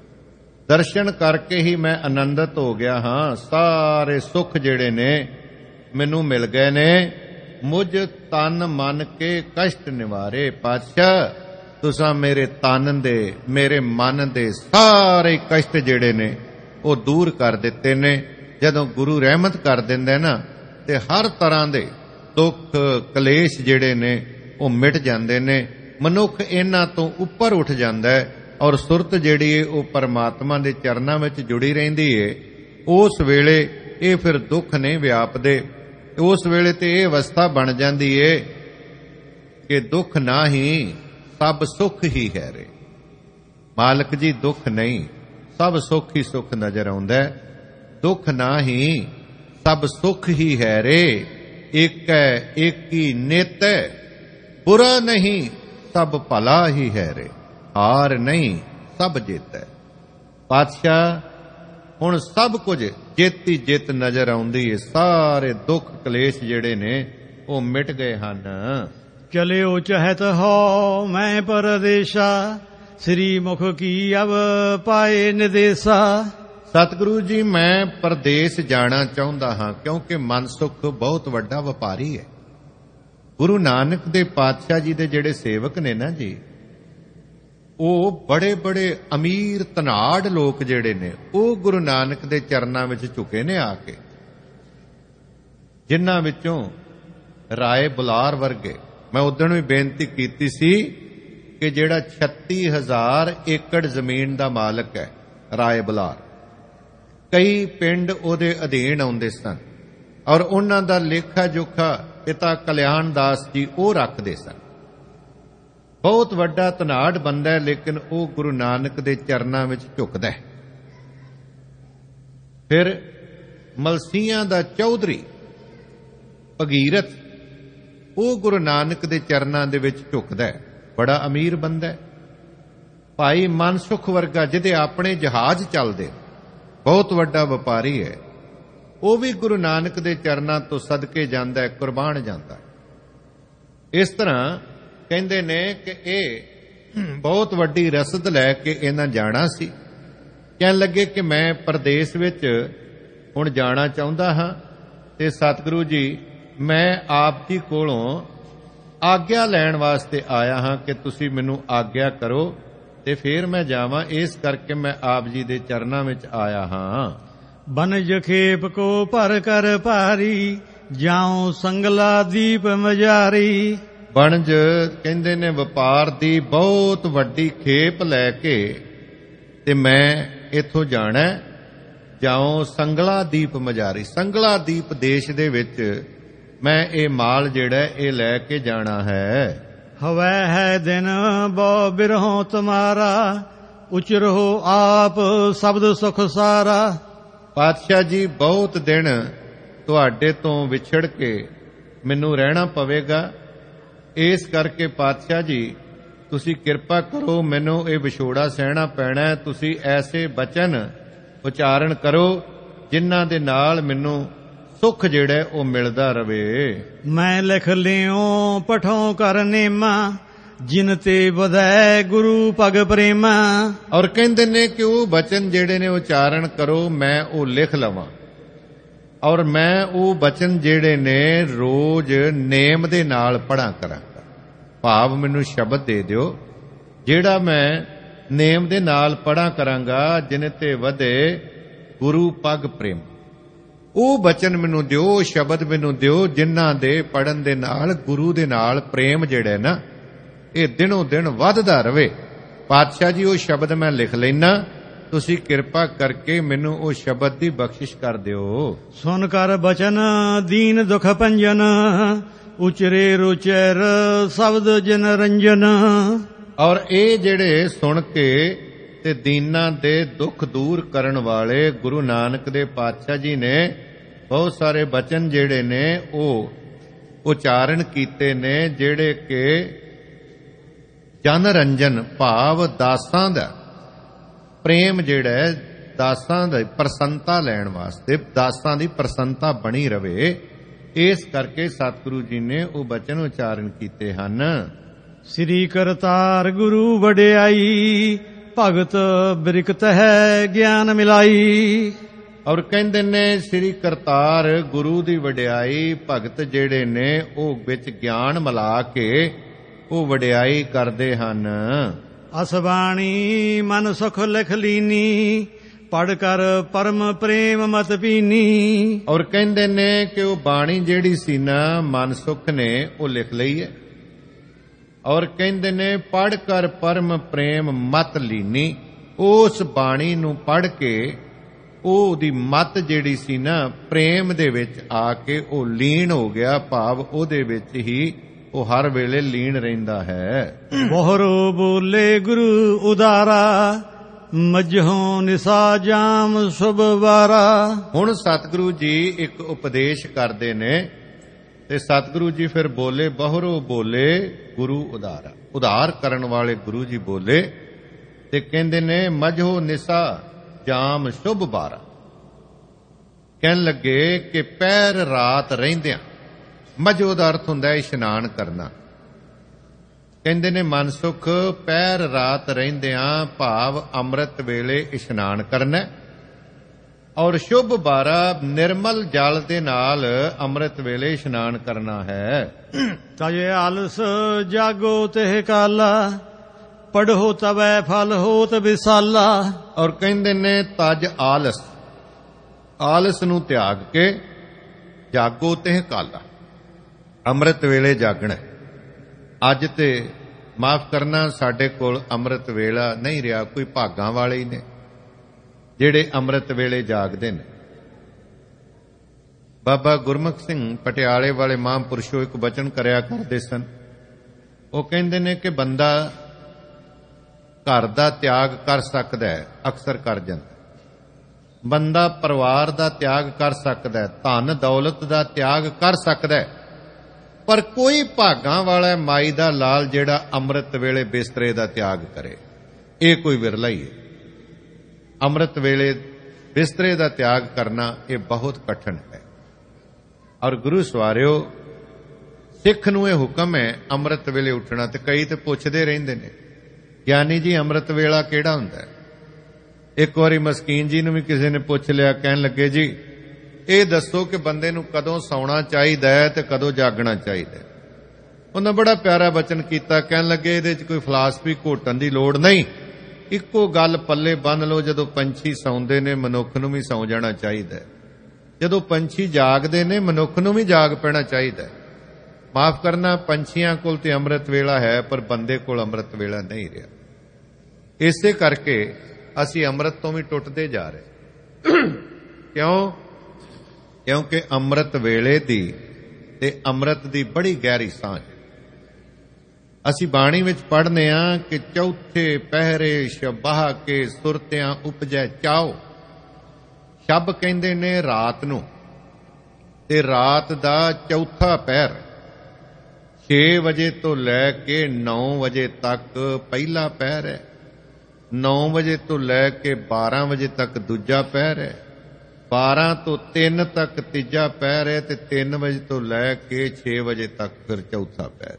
A: ਦਰਸ਼ਨ ਕਰਕੇ ਹੀ ਮੈਂ ਆਨੰਦਿਤ ਹੋ ਗਿਆ ਹਾਂ। ਸਾਰੇ ਸੁੱਖ ਜਿਹੜੇ ਨੇ ਮੈਨੂੰ ਮਿਲ ਗਏ ਨੇ। ਮੁਝ ਤਨ ਮਨ ਕੇ ਕਸ਼ਟ ਨਿਵਾਰੇ। ਪਾਤਸ਼ਾਹ ਤੁਸੀਂ ਮੇਰੇ ਤਨ ਦੇ, ਮੇਰੇ ਮਨ ਦੇ ਸਾਰੇ ਕਸ਼ਟ ਜਿਹੜੇ ਨੇ ਉਹ ਦੂਰ ਕਰ ਦਿੱਤੇ ਨੇ। ਜਦੋਂ ਗੁਰੂ ਰਹਿਮਤ ਕਰ ਦਿੰਦਾ ਨਾ ਤੇ ਹਰ ਤਰ੍ਹਾਂ ਦੇ ਦੁੱਖ ਕਲੇਸ਼ ਜਿਹੜੇ ਨੇ ਉਹ ਮਿਟ ਜਾਂਦੇ ਨੇ। ਮਨੁੱਖ ਇਹਨਾਂ ਤੋਂ ਉੱਪਰ ਉੱਠ ਜਾਂਦਾ ਹੈ ਔਰ ਸੁਰਤ ਜਿਹੜੀ ਹੈ ਉਹ ਪਰਮਾਤਮਾ ਦੇ ਚਰਨਾਂ ਵਿੱਚ ਜੁੜੀ ਰਹਿੰਦੀ ਹੈ। ਉਸ ਵੇਲੇ ਇਹ ਫਿਰ ਦੁੱਖ ਨਹੀਂ ਵਿਆਪਦੇ। ਉਸ ਵੇਲੇ ਤੇ ਇਹ ਅਵਸਥਾ ਬਣ ਜਾਂਦੀ ਏ ਕਿ ਦੁੱਖ ਨਾ ਹੀ ਸਭ ਸੁੱਖ ਹੀ ਹੈ ਰੇ। ਮਾਲਕ ਜੀ ਦੁੱਖ ਨਹੀਂ, ਸਭ ਸੁੱਖ ਹੀ ਸੁੱਖ ਨਜ਼ਰ ਆਉਂਦਾ। ਦੁੱਖ ਨਾ ਹੀ ਸਭ ਸੁੱਖ ਹੀ ਹੈ ਰੇ। ਇੱਕ ਹੈ ਏਕੀ ਨਿਤ, ਬੁਰਾ ਨਹੀਂ ਸਭ ਭਲਾ ਹੀ ਹੈ ਰੇ। ਹਾਰ ਨਹੀਂ ਸਭ ਜਿੱਤ ਹੈ। ਪਾਤਸ਼ਾਹ ਹੁਣ ਸਭ ਕੁਝ ਜਿੱਤ ਹੀ ਜਿੱਤ ਨਜ਼ਰ ਆਉਂਦੀ ਏ। ਸਾਰੇ ਦੁੱਖ ਕਲੇਸ਼ ਜਿਹੜੇ ਨੇ ਉਹ ਮਿਟ ਗਏ ਹਨ।
B: ਚਲਿਓ ਚਹਤ ਹੋ ਮੈਂ ਪਰਦੇਸ਼ਾ, ਸ੍ਰੀ ਮੁਖ ਕੀ ਅਬ ਪਾਏ ਨਿਦੇਸ਼ਾ।
A: ਸਤਿਗੁਰੂ ਜੀ ਮੈਂ ਪਰਦੇਸ ਜਾਣਾ ਚਾਹੁੰਦਾ ਹਾਂ, ਕਿਉਂਕਿ ਮਨਸੁਖ ਬਹੁਤ ਵੱਡਾ ਵਪਾਰੀ ਹੈ। ਗੁਰੂ ਨਾਨਕ ਦੇ ਪਾਤਸ਼ਾਹ ਜੀ ਦੇ ਜਿਹੜੇ ਸੇਵਕ ਨੇ ਨਾ ਜੀ, ਉਹ ਬੜੇ ਬੜੇ ਅਮੀਰ ਧਨਾੜ ਲੋਕ ਜਿਹੜੇ ਨੇ, ਉਹ ਗੁਰੂ ਨਾਨਕ ਦੇ ਚਰਨਾਂ ਵਿੱਚ ਝੁਕੇ ਨੇ ਆ ਕੇ, ਜਿਨ੍ਹਾਂ ਵਿੱਚੋਂ ਰਾਏ ਬੁਲਾਰ ਵਰਗੇ। ਮੈਂ ਉਦੋਂ ਵੀ ਬੇਨਤੀ ਕੀਤੀ ਸੀ ਕਿ ਜਿਹੜਾ 36,000 ਏਕੜ ਜ਼ਮੀਨ ਦਾ ਮਾਲਕ ਹੈ ਰਾਏ ਬੁਲਾਰ, ਕਈ ਪਿੰਡ ਉਹਦੇ ਅਧੀਨ ਆਉਂਦੇ ਸਨ, ਔਰ ਉਹਨਾਂ ਦਾ ਲੇਖਾ ਜੋਖਾ ਪਿਤਾ ਕਲਿਆਣ ਦਾਸ ਜੀ ਉਹ ਰੱਖਦੇ ਸਨ। ਬਹੁਤ ਵੱਡਾ ਧਨਾੜ ਬੰਦਾ ਹੈ, ਲੇਕਿਨ ਉਹ ਗੁਰੂ ਨਾਨਕ ਦੇ ਚਰਨਾਂ ਵਿੱਚ ਝੁਕਦਾ ਹੈ। ਫਿਰ ਮਲਸੀਆਂ ਦਾ ਚੌਧਰੀ ਭਗੀਰਥ, ਉਹ ਗੁਰੂ ਨਾਨਕ ਦੇ ਚਰਨਾਂ ਦੇ ਵਿੱਚ ਝੁਕਦਾ ਹੈ, ਬੜਾ ਅਮੀਰ ਬੰਦਾ ਹੈ। ਭਾਈ ਮਨਸੁਖ ਵਰਗਾ ਜਿਹਦੇ ਆਪਣੇ ਜਹਾਜ਼ ਚੱਲਦੇ, ਬਹੁਤ ਵੱਡਾ ਵਪਾਰੀ ਹੈ, ਉਹ ਵੀ ਗੁਰੂ ਨਾਨਕ ਦੇ ਚਰਨਾਂ ਤੋਂ ਸਦਕੇ ਜਾਂਦਾ ਹੈ, ਕੁਰਬਾਨ ਜਾਂਦਾ ਹੈ। ਇਸ ਤਰ੍ਹਾਂ ਕਹਿੰਦੇ ਨੇ ਕਿ ਇਹ ਬਹੁਤ ਵੱਡੀ ਰਸਦ ਲੈ ਕੇ ਇਹਨਾਂ ਜਾਣਾ ਸੀ। ਕਹਿਣ ਲੱਗੇ ਕਿ ਮੈਂ ਪਰਦੇਸ ਵਿੱਚ ਹੁਣ ਜਾਣਾ ਚਾਹੁੰਦਾ ਹਾਂ, ਤੇ ਸਤਿਗੁਰੂ ਜੀ ਮੈਂ ਆਪ ਜੀ ਕੋਲੋਂ ਆਗਿਆ ਲੈਣ ਵਾਸਤੇ ਆਇਆ ਹਾਂ ਕਿ ਤੁਸੀਂ ਮੈਨੂੰ ਆਗਿਆ ਕਰੋ ਤੇ ਫਿਰ ਮੈਂ ਜਾਵਾਂ। ਇਸ ਕਰਕੇ ਮੈਂ ਆਪ ਜੀ ਦੇ ਚਰਨਾਂ ਵਿੱਚ ਆਇਆ ਹਾਂ।
B: ਬਨਜ ਖੇਪ ਕੋ ਭਰ ਕਰ ਭਾਰੀ, ਜਾਉ ਸੰਗਲਾ ਦੀਪ ਮਜਾਰੀ।
A: ਬਣਜ ਕਹਿੰਦੇ ਨੇ ਵਪਾਰ ਦੀ ਬਹੁਤ ਵੱਡੀ ਖੇਪ ਲੈ ਕੇ ਤੇ ਮੈਂ ਇੱਥੋਂ ਜਾਣਾ, ਜਾਉ ਸੰਗਲਾ ਦੀਪ ਮਜਾਰੀ। ਸੰਗਲਾ ਦੀਪ ਦੇਸ਼ ਦੇ ਵਿੱਚ ਮੈਂ ਇਹ ਮਾਲ ਜਿਹੜਾ ਇਹ ਲੈ ਕੇ ਜਾਣਾ ਹੈ।
B: ਹਵੈ ਹੈ ਦਿਨ ਬਹੁ ਬਿਰਹੋਂ ਤੁਮਾਰਾ, ਉਚਰੋ ਆਪ ਸ਼ਬਦ ਸੁਖ ਸਾਰਾ।
A: ਪਾਤਸ਼ਾਹ ਜੀ ਬਹੁਤ ਦਿਨ ਤੁਹਾਡੇ ਤੋਂ ਵਿਛੜ ਕੇ ਮੈਨੂੰ ਰਹਿਣਾ ਪਵੇਗਾ, ਇਸ ਕਰਕੇ ਪਾਤਸ਼ਾਹ ਜੀ ਤੁਸੀਂ ਕਿਰਪਾ ਕਰੋ, ਮੈਨੂੰ ਇਹ ਵਿਛੋੜਾ ਸਹਿਣਾ ਪੈਣਾ। ਤੁਸੀਂ ਐਸੇ ਬਚਨ ਉਚਾਰਨ ਕਰੋ ਜਿਨ੍ਹਾਂ ਦੇ ਨਾਲ ਮੈਨੂੰ ਸੁਖ ਜਿਹੜਾ ਉਹ ਮਿਲਦਾ ਰਵੇ।
B: ਮੈਂ ਲਿਖ ਲਿਓ ਪਠੋਂ ਕਰ ਨੇਮਾ, ਜਿਨ ਤੇ ਵਧੈ ਗੁਰੂ ਪਗ ਪ੍ਰੇਮਾ।
A: ਔਰ ਕਹਿੰਦੇ ਨੇ ਕਿ ਉਹ ਬਚਨ ਜਿਹੜੇ ਨੇ ਉਚਾਰਨ ਕਰੋ, ਮੈਂ ਉਹ ਲਿਖ ਲਵਾਂ, ਔਰ ਮੈਂ ਉਹ ਬਚਨ ਜਿਹੜੇ ਨੇ ਰੋਜ਼ ਨੇਮ ਦੇ ਨਾਲ ਪੜ੍ਹਾ ਕਰਾਂਗਾ। ਭਾਵ ਮੈਨੂੰ ਸ਼ਬਦ ਦੇ ਦਿਓ ਜਿਹੜਾ ਮੈਂ ਨੇਮ ਦੇ ਨਾਲ ਪੜ੍ਹਾ ਕਰਾਂਗਾ, ਜਿਨ ਤੇ ਵਧੇ ਗੁਰੂ ਪਗ ਪ੍ਰੇਮ। ਉਹ ਬਚਨ ਮੈਨੂੰ ਦਿਓ, ਸ਼ਬਦ ਮੈਨੂੰ ਦਿਓ, ਜਿਨ੍ਹਾਂ ਦੇ ਪੜਨ ਦੇ ਨਾਲ ਗੁਰੂ ਦੇ ਨਾਲ ਪ੍ਰੇਮ ਜਿਹੜਾ ਨਾ ਇਹ ਦਿਨੋਂ ਦਿਨ ਵੱਧਦਾ ਰਵੇ। ਪਾਤਸ਼ਾਹ ਜੀ ਉਹ ਸ਼ਬਦ ਮੈਂ ਲਿਖ ਲੈਣਾ, ਤੁਸੀਂ ਕਿਰਪਾ ਕਰਕੇ ਮੈਨੂੰ ਉਹ ਸ਼ਬਦ ਦੀ ਬਖਸ਼ਿਸ਼ ਕਰ ਦਿਓ।
B: ਸੁਨ ਕਰ ਬਚਨ ਦੀਨ ਦੁਖ ਭੰਜਨ, ਉਚਰੇ ਰੁਚਰ ਸ਼ਬਦ ਜਨ ਰੰਜਨ।
A: ਔਰ ਇਹ ਜਿਹੜੇ ਸੁਣ ਕੇ ਤੇ ਦੀਨਾਂ ਦੇ ਦੁੱਖ ਦੂਰ ਕਰਨ ਵਾਲੇ ਗੁਰੂ ਨਾਨਕ ਦੇ ਪਾਤਸ਼ਾਹ ਜੀ ਨੇ ਬਹੁਤ ਸਾਰੇ ਬਚਨ ਜਿਹੜੇ ਨੇ ਉਹ ਉਚਾਰਨ ਕੀਤੇ ਨੇ, ਜਿਹੜੇ ਕਿ ਜਨ ਰੰਜਨ ਭਾਵ ਦਾਸਾਂ ਦਾ ਪ੍ਰੇਮ ਜਿਹੜਾ ਹੈ, ਦਾਸਾਂ ਦੀ ਪ੍ਰਸੰਨਤਾ ਲੈਣ ਵਾਸਤੇ, ਦਾਸਾਂ ਦੀ ਪ੍ਰਸੰਨਤਾ ਬਣੀ ਰਵੇ। ਇਸ ਕਰਕੇ ਸਤਿਗੁਰੂ ਜੀ ਨੇ ਉਹ ਬਚਨ ਉਚਾਰਨ ਕੀਤੇ ਹਨ।
B: ਸ੍ਰੀ ਕਰਤਾਰ ਗੁਰੂ ਵਡਿਆਈ, ਭਗਤ ਬਿਰਕਤ ਹੈ ਗਿਆਨ ਮਿਲਾਈ।
A: ਔਰ ਕਹਿੰਦੇ ਨੇ ਸ੍ਰੀ ਕਰਤਾਰ ਗੁਰੂ ਦੀ ਵਡਿਆਈ, ਭਗਤ ਜਿਹੜੇ ਨੇ ਉਹ ਵਿੱਚ ਗਿਆਨ ਮਿਲਾ ਕੇ ਉਹ ਵਡਿਆਈ ਕਰਦੇ ਹਨ।
B: ਅਸਬਾਣੀ ਮਨ ਸੁਖ ਲਿਖ ਲੀਨੀ, ਪੜ ਕਰ ਪਰਮ ਪ੍ਰੇਮ ਮਤ ਪੀਨੀ।
A: ਔਰ ਕਹਿੰਦੇ ਨੇ ਕਿ ਉਹ ਬਾਣੀ ਜਿਹੜੀ ਸੀ ਨਾ ਮਨ ਸੁਖ ਨੇ ਉਹ ਲਿਖ ਲਈ ਹੈ, ਔਰ ਕਹਿੰਦੇ ਨੇ ਪੜ ਕਰ ਪਰਮ ਪ੍ਰੇਮ ਮਤ ਲੀਨੀ। ਉਸ ਬਾਣੀ ਨੂੰ ਪੜ ਕੇ ਉਹਦੀ ਮੱਤ ਜਿਹੜੀ ਸੀ ਨਾ ਪ੍ਰੇਮ ਦੇ ਵਿੱਚ ਆ ਕੇ ਉਹ ਲੀਨ ਹੋ ਗਿਆ, ਭਾਵ ਉਹਦੇ ਵਿੱਚ ਹੀ ਉਹ ਹਰ ਵੇਲੇ ਲੀਨ ਰਹਿੰਦਾ ਹੈ।
B: ਬੋਹਰੋ ਬੋਲੇ ਗੁਰੂ ਉਦਾਰਾ, ਮੱਝੋਂ ਨਿਸਾ ਜਾਮ ਸੁਭ ਵਾਰਾ।
A: ਹੁਣ ਸਤਿਗੁਰੂ ਜੀ ਇੱਕ ਉਪਦੇਸ਼ ਕਰਦੇ ਨੇ ਤੇ ਸਤਿਗੁਰੂ ਜੀ ਫਿਰ ਬੋਲੇ, ਬਹਰੋ ਬੋਲੇ ਗੁਰੂ ਉਦਾਰਾ, ਉਧਾਰ ਕਰਨ ਵਾਲੇ ਗੁਰੂ ਜੀ ਬੋਲੇ ਤੇ ਕਹਿੰਦੇ ਨੇ ਮੱਝੋ ਨਿਸਾ ਜਾਮ ਸ਼ੁਭ ਬਾਰਾ। ਕਹਿਣ ਲੱਗੇ ਕਿ ਪਹਿਰ ਰਾਤ ਰਹਿੰਦਿਆਂ, ਮੱਝੋ ਦਾ ਅਰਥ ਹੁੰਦਾ ਇਸ਼ਨਾਨ ਕਰਨਾ। ਕਹਿੰਦੇ ਨੇ ਮਨਸੁਖ ਪਹਿਰ ਰਾਤ ਰਹਿੰਦਿਆਂ ਭਾਵ ਅੰਮ੍ਰਿਤ ਵੇਲੇ ਇਸ਼ਨਾਨ ਕਰਨਾ, ਔਰ ਸ਼ੁਭ ਬਾਰਾ ਨਿਰਮਲ ਜਲ ਦੇ ਨਾਲ ਅੰਮ੍ਰਿਤ ਵੇਲੇ ਇਸ਼ਨਾਨ ਕਰਨਾ ਹੈ।
B: ਤਜੇ ਆਲਸ ਜਾਗੋ ਤੇ ਕਾਲਾ, ਪੜ੍ਹੋ ਤਵੈ ਫਲ ਹੋਤ ਵਿਸਾਲਾ।
A: ਔਰ ਕਹਿੰਦੇ ਨੇ ਤਜ ਆਲਸ, ਆਲਸ ਨੂੰ ਤਿਆਗ ਕੇ ਜਾਗੋ ਤੇ ਕਾਲਾ, ਅੰਮ੍ਰਿਤ ਵੇਲੇ ਜਾਗਣਾ। ਅੱਜ ਤੇ ਮਾਫ ਕਰਨਾ, ਸਾਡੇ ਕੋਲ ਅੰਮ੍ਰਿਤ ਵੇਲਾ ਨਹੀਂ ਰਿਹਾ, ਕੋਈ ਭਾਗਾਂ ਵਾਲੇ ਹੀ ਨੇ ਜਿਹੜੇ ਅੰਮ੍ਰਿਤ ਵੇਲੇ ਜਾਗਦੇ ਨੇ। ਬਾਬਾ ਗੁਰਮੁਖ ਸਿੰਘ ਪਟਿਆਲੇ ਵਾਲੇ ਮਹਾਂਪੁਰਸ਼ੋ ਇੱਕ ਬਚਨ ਕਰਿਆ ਕਰਦੇ ਸਨ। ਉਹ ਕਹਿੰਦੇ ਨੇ ਕਿ ਬੰਦਾ ਘਰ ਦਾ ਤਿਆਗ ਕਰ ਸਕਦਾ ਹੈ, ਅਕਸਰ ਕਰ ਜਾਂਦਾ। ਬੰਦਾ ਪਰਿਵਾਰ ਦਾ ਤਿਆਗ ਕਰ ਸਕਦਾ ਹੈ, ਧਨ ਦੌਲਤ ਦਾ ਤਿਆਗ ਕਰ ਸਕਦਾ ਹੈ, ਪਰ ਕੋਈ ਭਾਗਾਂ ਵਾਲਾ ਮਾਈ ਦਾ ਲਾਲ ਜਿਹੜਾ ਅੰਮ੍ਰਿਤ ਵੇਲੇ ਬਿਸਤਰੇ ਦਾ ਤਿਆਗ ਕਰੇ, ਇਹ ਕੋਈ ਵਿਰਲਾ ਹੀ ਹੈ। ਅੰਮ੍ਰਿਤ ਵੇਲੇ ਬਿਸਤਰੇ ਦਾ ਤਿਆਗ ਕਰਨਾ ਇਹ ਬਹੁਤ ਕਠਿਨ ਹੈ। ਔਰ ਗੁਰੂ ਸਵਾਰਿਓ, ਸਿੱਖ ਨੂੰ ਇਹ ਹੁਕਮ ਹੈ ਅੰਮ੍ਰਿਤ ਵੇਲੇ ਉੱਠਣਾ। ਤੇ ਕਈ ਤੇ ਪੁੱਛਦੇ ਰਹਿੰਦੇ ਨੇ, ਗਿਆਨੀ ਜੀ ਅੰਮ੍ਰਿਤ ਵੇਲਾ ਕਿਹੜਾ ਹੁੰਦਾ ਹੈ? ਇੱਕ ਵਾਰੀ ਮਸਕੀਨ ਜੀ ਨੂੰ ਵੀ ਕਿਸੇ ਨੇ ਪੁੱਛ ਲਿਆ, ਕਹਿਣ ਲੱਗੇ ਜੀ ਇਹ ਦੱਸੋ ਕਿ ਬੰਦੇ ਨੂੰ ਕਦੋਂ ਸੌਣਾ ਚਾਹੀਦਾ ਹੈ ਤੇ ਕਦੋਂ ਜਾਗਣਾ ਚਾਹੀਦਾ ਹੈ। ਉਹਨਾਂ ਬੜਾ ਪਿਆਰਾ ਬਚਨ ਕੀਤਾ, ਕਹਿਣ ਲੱਗੇ ਇਹਦੇ 'ਚ ਕੋਈ ਫਿਲਾਸਫੀ ਘੋਟਣ ਦੀ ਲੋੜ ਨਹੀਂ, ਇੱਕੋ ਗੱਲ ਪੱਲੇ ਬੰਨ੍ਹ ਲਓ, ਜਦੋਂ ਪੰਛੀ ਸੌਂਦੇ ਨੇ ਮਨੁੱਖ ਨੂੰ ਵੀ ਸੌਂ ਜਾਣਾ ਚਾਹੀਦਾ ਹੈ, ਜਦੋਂ ਪੰਛੀ ਜਾਗਦੇ ਨੇ ਮਨੁੱਖ ਨੂੰ ਵੀ ਜਾਗ ਪੈਣਾ ਚਾਹੀਦਾ ਹੈ। ਮਾਫ ਕਰਨਾ, ਪੰਛੀਆਂ ਕੋਲ ਤੇ ਅੰਮ੍ਰਿਤ ਵੇਲਾ ਹੈ ਪਰ ਬੰਦੇ ਕੋਲ ਅੰਮ੍ਰਿਤ ਵੇਲਾ ਨਹੀਂ ਰਿਹਾ। ਇਸੇ ਕਰਕੇ ਅਸੀਂ ਅੰਮ੍ਰਿਤ ਤੋਂ ਵੀ ਟੁੱਟਦੇ ਜਾ ਰਹੇ। ਕਿਉਂ? ਕਿਉਂਕਿ ਅੰਮ੍ਰਿਤ ਵੇਲੇ ਦੀ ਤੇ ਅੰਮ੍ਰਿਤ ਦੀ ਬੜੀ ਗਹਿਰੀ ਸਾਂਝ। ਅਸੀਂ ਬਾਣੀ ਵਿੱਚ ਪੜ੍ਹਨੇ ਆ ਕਿ ਚੌਥੇ ਪਹਿਰੇ ਸ਼ਬਾਹ ਕੇ ਸੁਰਤਿਆਂ ਉਪਜੈ ਚਾਓ। ਸ਼ਬ ਕਹਿੰਦੇ ਨੇ ਰਾਤ ਨੂੰ, ਤੇ ਰਾਤ ਦਾ ਚੌਥਾ ਪਹਿਰ 6 ਵਜੇ ਤੋਂ ਲੈ ਕੇ 9 ਵਜੇ ਤੱਕ ਪਹਿਲਾ ਪਹਿਰ ਹੈ, 9 ਵਜੇ ਤੋਂ ਲੈ ਕੇ 12 ਵਜੇ ਤੱਕ ਦੂਜਾ ਪਹਿਰ ਹੈ, 12 ਤੋਂ 3 ਤੱਕ ਤੀਜਾ ਪਹਿਰ ਹੈ, ਤੇ 3 ਵਜੇ ਤੋਂ ਲੈ ਕੇ 6 ਵਜੇ ਤੱਕ ਫਿਰ ਚੌਥਾ ਪਹਿਰ।